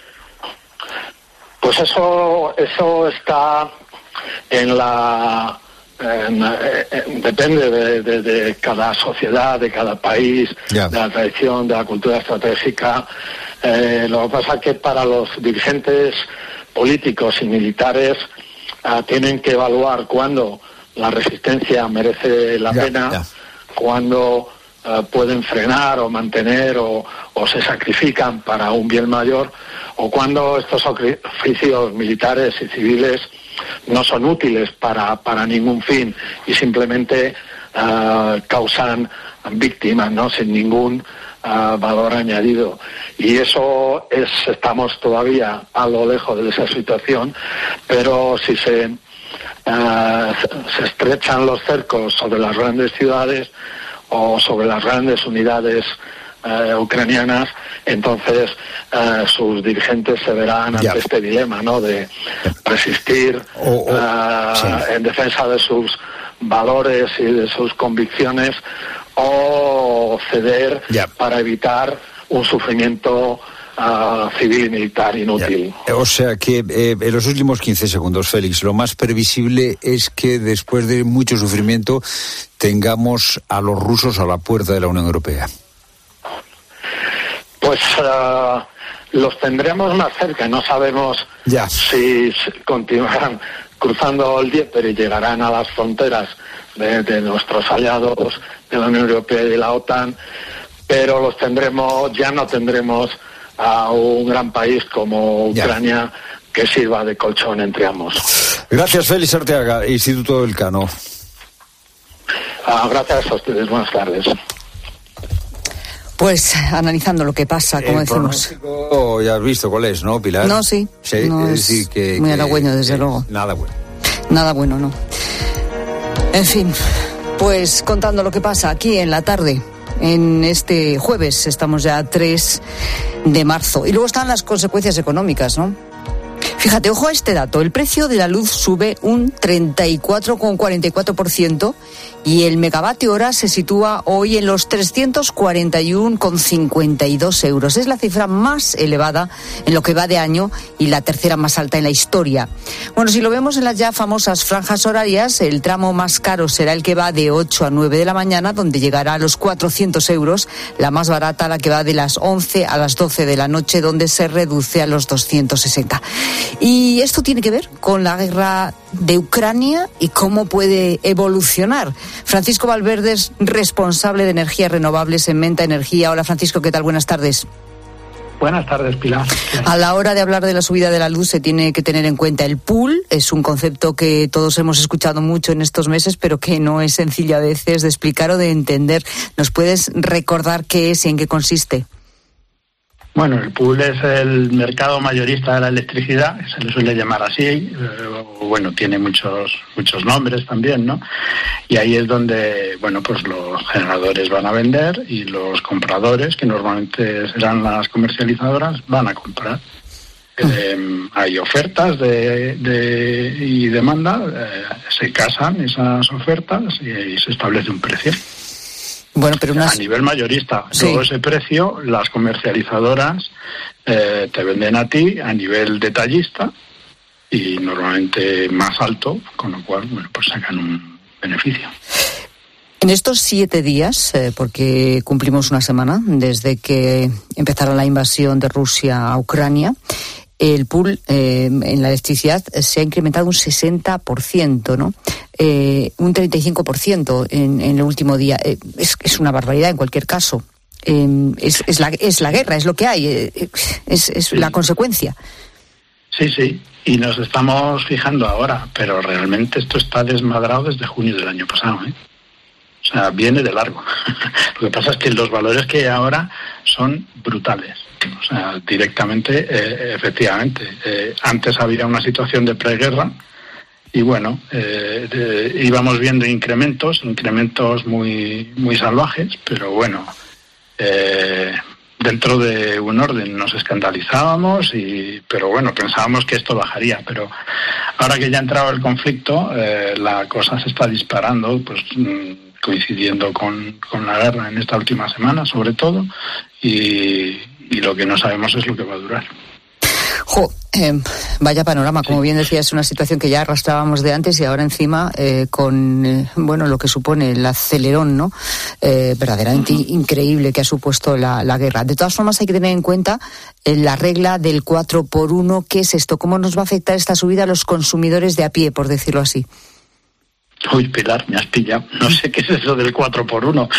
Pues eso, eso está en la... En, en, depende de, de, de cada sociedad, de cada país, yeah. de la tradición, de la cultura estratégica. Eh, lo que pasa es que para los dirigentes políticos y militares uh, tienen que evaluar cuándo la resistencia merece la yeah, pena, yeah. cuándo uh, pueden frenar o mantener o, o se sacrifican para un bien mayor, o cuándo estos oficios militares y civiles no son útiles para, para ningún fin y simplemente uh, causan víctimas, ¿no? Sin ningún uh, valor añadido. Y eso es, estamos todavía a lo lejos de esa situación, pero si se, uh, se estrechan los cercos sobre las grandes ciudades o sobre las grandes unidades Uh, ucranianas, entonces uh, sus dirigentes se verán ante yeah. este dilema, ¿no? De resistir oh, oh, uh, sí. en defensa de sus valores y de sus convicciones, o ceder yeah. para evitar un sufrimiento Uh, civil y militar inútil. Ya. O sea que eh, en los últimos quince segundos, Félix, lo más previsible es que después de mucho sufrimiento tengamos a los rusos a la puerta de la Unión Europea. Pues uh, los tendremos más cerca. No sabemos ya. si continuarán cruzando el Dnieper y llegarán a las fronteras de, de nuestros aliados de la Unión Europea y de la OTAN, pero los tendremos, ya no tendremos a un gran país como Ucrania ya. que sirva de colchón entre ambos. Gracias, Félix Arteaga, Instituto Elcano. Ah, gracias a ustedes, buenas tardes. Pues analizando lo que pasa, como el decimos. Oh, ya has visto cuál es, ¿no, Pilar? No, sí. Sí, no es decir, que, muy que, halagüeño, desde que, luego. Nada bueno. Nada bueno, no. En fin, pues contando lo que pasa aquí en la tarde. En este jueves, estamos ya a tres de marzo. Y luego están las consecuencias económicas, ¿no? Fíjate, ojo a este dato. El precio de la luz sube un treinta y cuatro coma cuarenta y cuatro por ciento y el megavatio hora se sitúa hoy en los trescientos cuarenta y uno coma cincuenta y dos euros. Es la cifra más elevada en lo que va de año y la tercera más alta en la historia. Bueno, si lo vemos en las ya famosas franjas horarias, el tramo más caro será el que va de ocho a nueve de la mañana, donde llegará a los cuatrocientos euros. La más barata, la que va de las once a las doce de la noche, donde se reduce a los doscientos sesenta. Y esto tiene que ver con la guerra de Ucrania y cómo puede evolucionar. Francisco Valverde es responsable de energías renovables en Menta Energía. Hola, Francisco, ¿qué tal? Buenas tardes. Buenas tardes, Pilar. A la hora de hablar de la subida de la luz se tiene que tener en cuenta el pool. Es un concepto que todos hemos escuchado mucho en estos meses, pero que no es sencillo a veces de explicar o de entender. ¿Nos puedes recordar qué es y en qué consiste? Bueno, el pool es el mercado mayorista de la electricidad, se le suele llamar así, eh, bueno, tiene muchos muchos nombres también, ¿no? Y ahí es donde, bueno, pues los generadores van a vender y los compradores, que normalmente serán las comercializadoras, van a comprar. Eh, hay ofertas de, de y demanda, eh, se casan esas ofertas y, y se establece un precio. Bueno, pero unas... A nivel mayorista, sí. Luego ese precio, las comercializadoras eh, te venden a ti a nivel detallista y normalmente más alto, con lo cual, bueno, pues sacan un beneficio. En estos siete días, eh, porque cumplimos una semana desde que empezara la invasión de Rusia a Ucrania, el pool eh, en la electricidad se ha incrementado un sesenta por ciento, ¿no? Eh, un treinta y cinco por ciento en, en el último día. Eh, es, es una barbaridad en cualquier caso. Eh, es, es, la, es la guerra, es lo que hay, eh, es, es sí. la consecuencia. Sí, sí, y nos estamos fijando ahora, pero realmente esto está desmadrado desde junio del año pasado, ¿eh? O sea, viene de largo. Lo que pasa es que los valores que hay ahora son brutales. O sea, directamente, eh, efectivamente, eh, antes había una situación de preguerra y bueno, eh, de, íbamos viendo incrementos, incrementos muy, muy salvajes, pero bueno, eh, dentro de un orden nos escandalizábamos, y pero bueno, pensábamos que esto bajaría, pero ahora que ya ha entrado el conflicto, eh, la cosa se está disparando, pues coincidiendo con, con la guerra en esta última semana, sobre todo, y, y lo que no sabemos es lo que va a durar. Jo, eh, vaya panorama, como bien decía, es una situación que ya arrastrábamos de antes y ahora encima eh, con eh, bueno, lo que supone el acelerón, ¿no? Eh, verdaderamente uh-huh. increíble que ha supuesto la, la guerra. De todas formas, hay que tener en cuenta eh, la regla del cuatro por uno. ¿Qué es esto? ¿Cómo nos va a afectar esta subida a los consumidores de a pie, por decirlo así? Uy, Pilar, me has pillado. No sé qué es eso del cuatro por uno.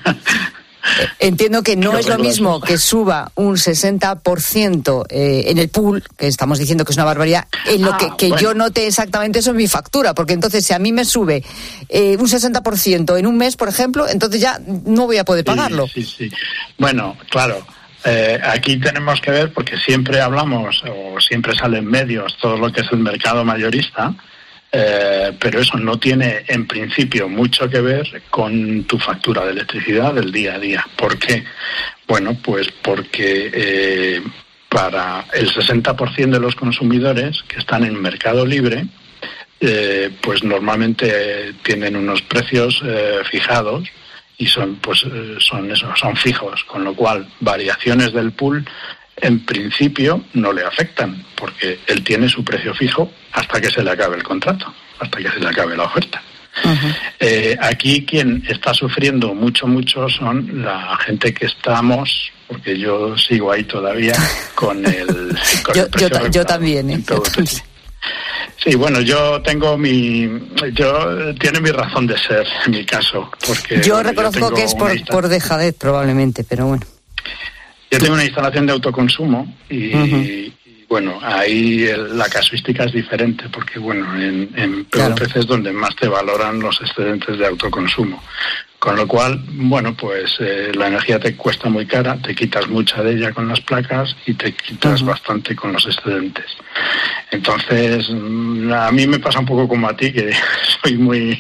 Entiendo que no es lo mismo que suba un sesenta por ciento eh, en el pool, que estamos diciendo que es una barbaridad, en lo ah, que, que bueno. yo note exactamente eso en mi factura, porque entonces si a mí me sube eh, un sesenta por ciento en un mes, por ejemplo, entonces ya no voy a poder pagarlo. Sí, sí, sí. Bueno, claro, eh, aquí tenemos que ver, porque siempre hablamos, o siempre sale en medios, todo lo que es el mercado mayorista, Eh, pero eso no tiene en principio mucho que ver con tu factura de electricidad del día a día. ¿Por qué? Bueno, pues porque eh, para el sesenta por ciento de los consumidores que están en mercado libre, eh, pues normalmente eh, tienen unos precios eh, fijados y son pues eh, son eso, son fijos, con lo cual variaciones del pool en principio no le afectan, porque él tiene su precio fijo hasta que se le acabe el contrato, hasta que se le acabe la oferta. Uh-huh. Eh, aquí quien está sufriendo mucho, mucho son la gente que estamos, porque yo sigo ahí todavía con el, con yo, el precio yo, yo también, ¿eh? Yo también. Sí, bueno, yo tengo mi, yo tiene mi razón de ser en mi caso, porque yo bueno, reconozco yo que es por, por dejadez probablemente, pero bueno. Yo tengo una instalación de autoconsumo y, uh-huh. y bueno, ahí el, la casuística es diferente, porque bueno, en, en P V P C es donde más te valoran los excedentes de autoconsumo. Con lo cual, bueno, pues eh, la energía te cuesta muy cara, te quitas mucha de ella con las placas y te quitas uh-huh. bastante con los excedentes. Entonces, a mí me pasa un poco como a ti, que soy muy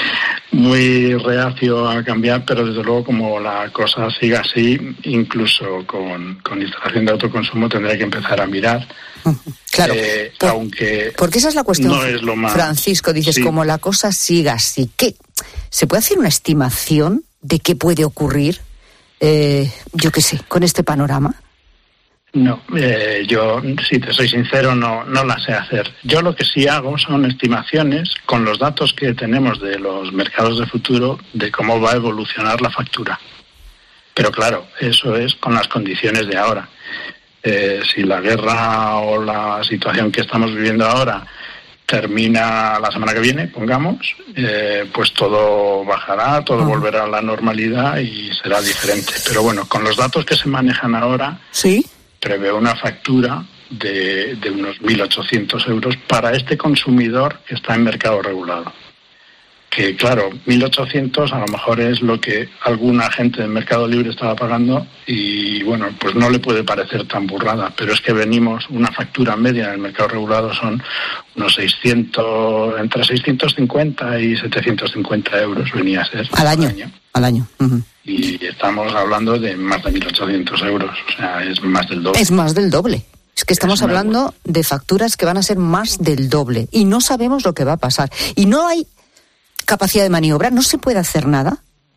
muy reacio a cambiar, pero desde luego como la cosa siga así, incluso con, con instalación de autoconsumo tendré que empezar a mirar. Claro, eh, por, aunque porque esa es la cuestión, no es lo más, Francisco, dices, sí. como la cosa siga así, ¿qué? ¿Se puede hacer una estimación de qué puede ocurrir, eh, yo qué sé, con este panorama? No, eh, yo, si te soy sincero, no, no la sé hacer. Yo lo que sí hago son estimaciones con los datos que tenemos de los mercados de futuro de cómo va a evolucionar la factura. Pero claro, eso es con las condiciones de ahora. Eh, si la guerra o la situación que estamos viviendo ahora termina la semana que viene, pongamos, eh, pues todo bajará, todo volverá a la normalidad y será diferente. Pero bueno, con los datos que se manejan ahora, ¿sí? prevé una factura de, de unos mil ochocientos euros para este consumidor que está en mercado regulado. Que claro, mil ochocientos a lo mejor es lo que alguna gente del mercado libre estaba pagando y bueno, pues no le puede parecer tan burrada, pero es que venimos, una factura media en el mercado regulado son unos seiscientos, entre seiscientos cincuenta y setecientos cincuenta euros venía a ser. Al año, al año. Al año. Uh-huh. Y estamos hablando de más de mil ochocientos euros, o sea, es más del doble. Es más del doble. Es que estamos es hablando buena. de facturas que van a ser más del doble y no sabemos lo que va a pasar. Y no hay capacidad de maniobra, ¿no se puede hacer nada?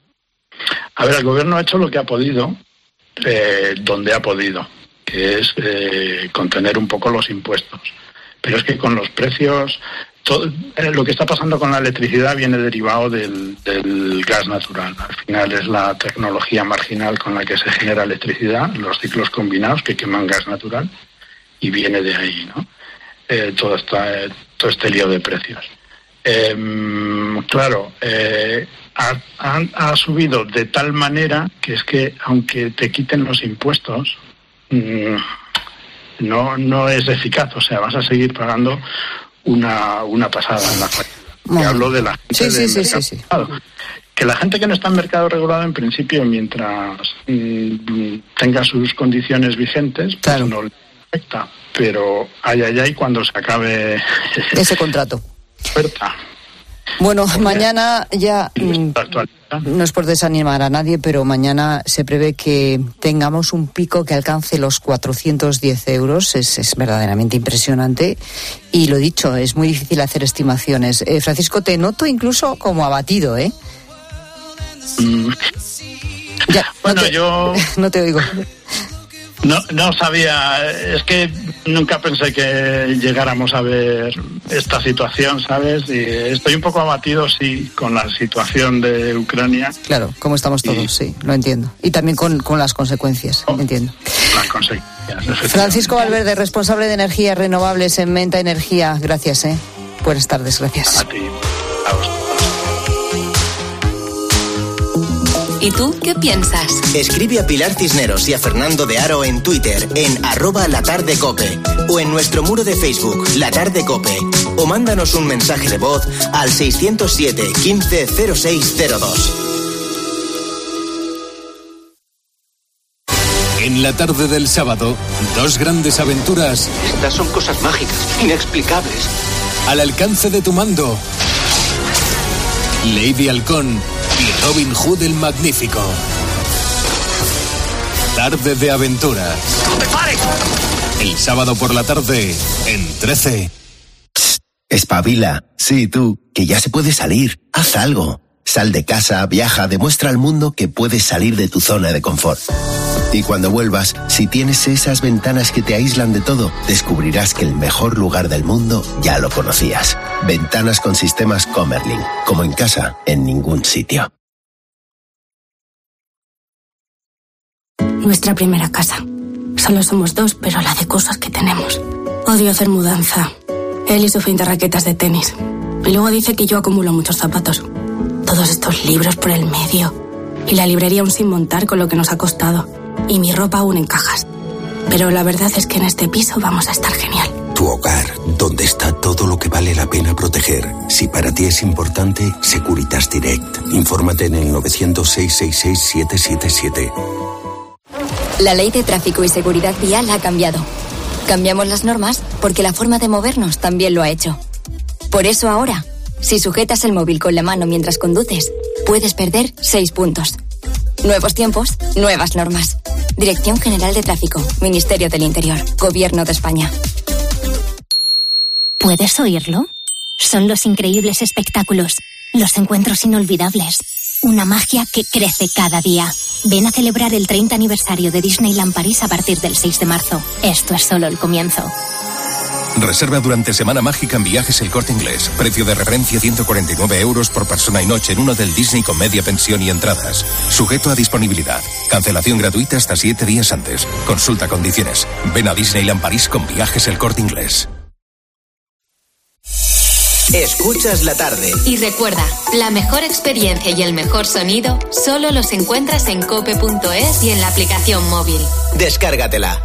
A ver, el gobierno ha hecho lo que ha podido, eh, donde ha podido, que es eh, contener un poco los impuestos. Pero es que con los precios, todo, eh, lo que está pasando con la electricidad viene derivado del, del gas natural. Al final es la tecnología marginal con la que se genera electricidad, los ciclos combinados que queman gas natural. y viene de ahí, ¿no? Eh, todo, esta, todo este lío de precios. Eh, claro, eh, ha, ha, ha subido de tal manera que es que aunque te quiten los impuestos, mmm, no, no es eficaz, o sea, vas a seguir pagando una, una pasada en la factura. Bueno. Te hablo de la gente sí, del sí, mercado sí, sí, sí. Que la gente que no está en mercado regulado, en principio, mientras mmm, tenga sus condiciones vigentes, pues claro, no le afecta. Pero ay, ay, ay, cuando se acabe ese contrato. Oferta. Bueno, mañana ya, no es por desanimar a nadie, pero mañana se prevé que tengamos un pico que alcance los cuatrocientos diez euros. Es, es verdaderamente impresionante. Y lo dicho, es muy difícil hacer estimaciones. Eh, Francisco, te noto incluso como abatido, ¿eh? Mm. Ya, bueno, no te, yo... No te oigo. No, no sabía, es que nunca pensé que llegáramos a ver esta situación, ¿sabes? Y estoy un poco abatido, sí, con la situación de Ucrania. Claro, como estamos todos, y... sí, lo entiendo. Y también con, con las consecuencias, oh, entiendo. Las consecuencias. Francisco Valverde, responsable de energías renovables en Menta Energía, gracias, ¿eh? Buenas tardes, gracias. A ti, a vos. ¿Y tú qué piensas? Escribe a Pilar Cisneros y a Fernando de Aro en Twitter, en arroba latardecope, o en nuestro muro de Facebook, La Tarde Cope, o mándanos un mensaje de voz al seiscientos siete, quince, cero seis cero dos. En la tarde del sábado, dos grandes aventuras. Estas son cosas mágicas, inexplicables. Al alcance de tu mando. Lady Halcón y Robin Hood el Magnífico. Tarde de aventuras. ¡No te pares! El sábado por la tarde, en trece. Psst, espabila. Sí, tú, que ya se puede salir. Haz algo. Sal de casa, viaja, demuestra al mundo que puedes salir de tu zona de confort. Y cuando vuelvas, si tienes esas ventanas que te aíslan de todo, descubrirás que el mejor lugar del mundo ya lo conocías. Ventanas con sistemas Comerlin. Como en casa, en ningún sitio. Nuestra primera casa. Solo somos dos, pero la de cosas que tenemos. Odio hacer mudanza. Él y su fin de raquetas de tenis. Y luego dice que yo acumulo muchos zapatos. Todos estos libros por el medio. Y la librería aún sin montar con lo que nos ha costado. Y mi ropa aún en cajas. Pero la verdad es que en este piso vamos a estar genial. Tu hogar, donde está todo lo que vale la pena proteger. Si para ti es importante, Securitas Direct. Infórmate en el novecientos, seiscientos sesenta y seis, siete siete siete. La ley de tráfico y seguridad vial ha cambiado. Cambiamos las normas porque la forma de movernos también lo ha hecho. Por eso ahora, si sujetas el móvil con la mano mientras conduces, puedes perder seis puntos. Nuevos tiempos, nuevas normas. Dirección General de Tráfico, Ministerio del Interior, Gobierno de España. ¿Puedes oírlo? Son los increíbles espectáculos, los encuentros inolvidables, una magia que crece cada día. Ven a celebrar el treinta aniversario de Disneyland París a partir del seis de marzo. Esto es solo el comienzo. Reserva durante Semana Mágica en Viajes El Corte Inglés. Precio de referencia ciento cuarenta y nueve euros por persona y noche en un hotel Disney con media pensión y entradas. Sujeto a disponibilidad. Cancelación gratuita hasta siete días antes. Consulta condiciones. Ven a Disneyland París con Viajes El Corte Inglés. Escuchas la tarde. Y recuerda, la mejor experiencia y el mejor sonido solo los encuentras en cope punto es y en la aplicación móvil. Descárgatela.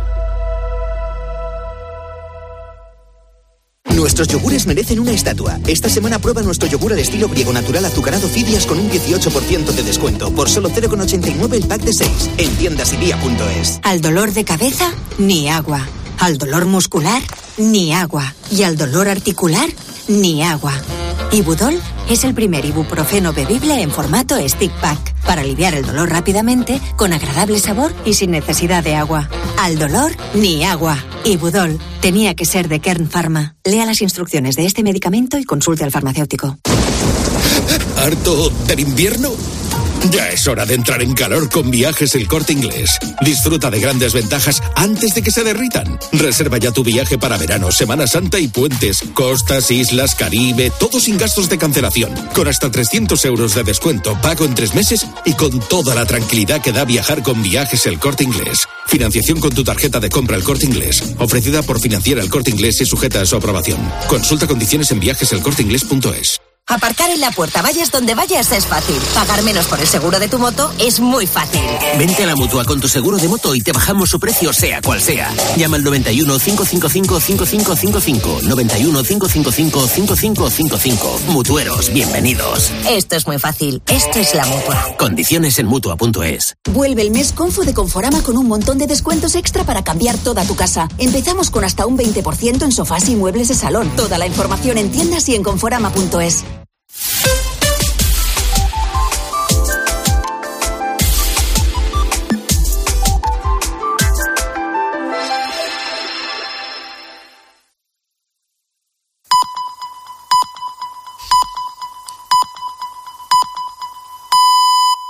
Nuestros yogures merecen una estatua. Esta semana prueba nuestro yogur al estilo griego natural azucarado Fidias con un dieciocho por ciento de descuento por solo cero coma ochenta y nueve el pack de seis en tiendas y día punto es. Al dolor de cabeza, ni agua. Al dolor muscular, ni agua. Y al dolor articular, ni agua. Ibudol es el primer ibuprofeno bebible en formato stick pack para aliviar el dolor rápidamente, con agradable sabor y sin necesidad de agua. Al dolor, ni agua. Ibudol tenía que ser de Kern Pharma. Lea las instrucciones de este medicamento y consulte al farmacéutico. ¿Harto del invierno? Ya es hora de entrar en calor con Viajes El Corte Inglés. Disfruta de grandes ventajas antes de que se derritan. Reserva ya tu viaje para verano, Semana Santa y puentes. Costas, islas, Caribe, todo sin gastos de cancelación. Con hasta trescientos euros de descuento, pago en tres meses y con toda la tranquilidad que da viajar con Viajes El Corte Inglés. Financiación con tu tarjeta de compra El Corte Inglés. Ofrecida por Financiera El Corte Inglés y sujeta a su aprobación. Consulta condiciones en viajes el corte inglés punto es. Aparcar en la puerta, vayas donde vayas, es fácil. Pagar menos por el seguro de tu moto es muy fácil. Vente a la Mutua con tu seguro de moto y te bajamos su precio sea cual sea. Llama al noventa y uno, cinco cinco cinco, cinco cinco cinco cinco. noventa y uno, cinco cinco cinco, cinco cinco cinco cinco. Mutueros, bienvenidos. Esto es muy fácil. Esto es la Mutua. Condiciones en Mutua punto es. Vuelve el mes Confu de Conforama con un montón de descuentos extra para cambiar toda tu casa. Empezamos con hasta un veinte por ciento en sofás y muebles de salón. Toda la información en tiendas y en conforama punto es.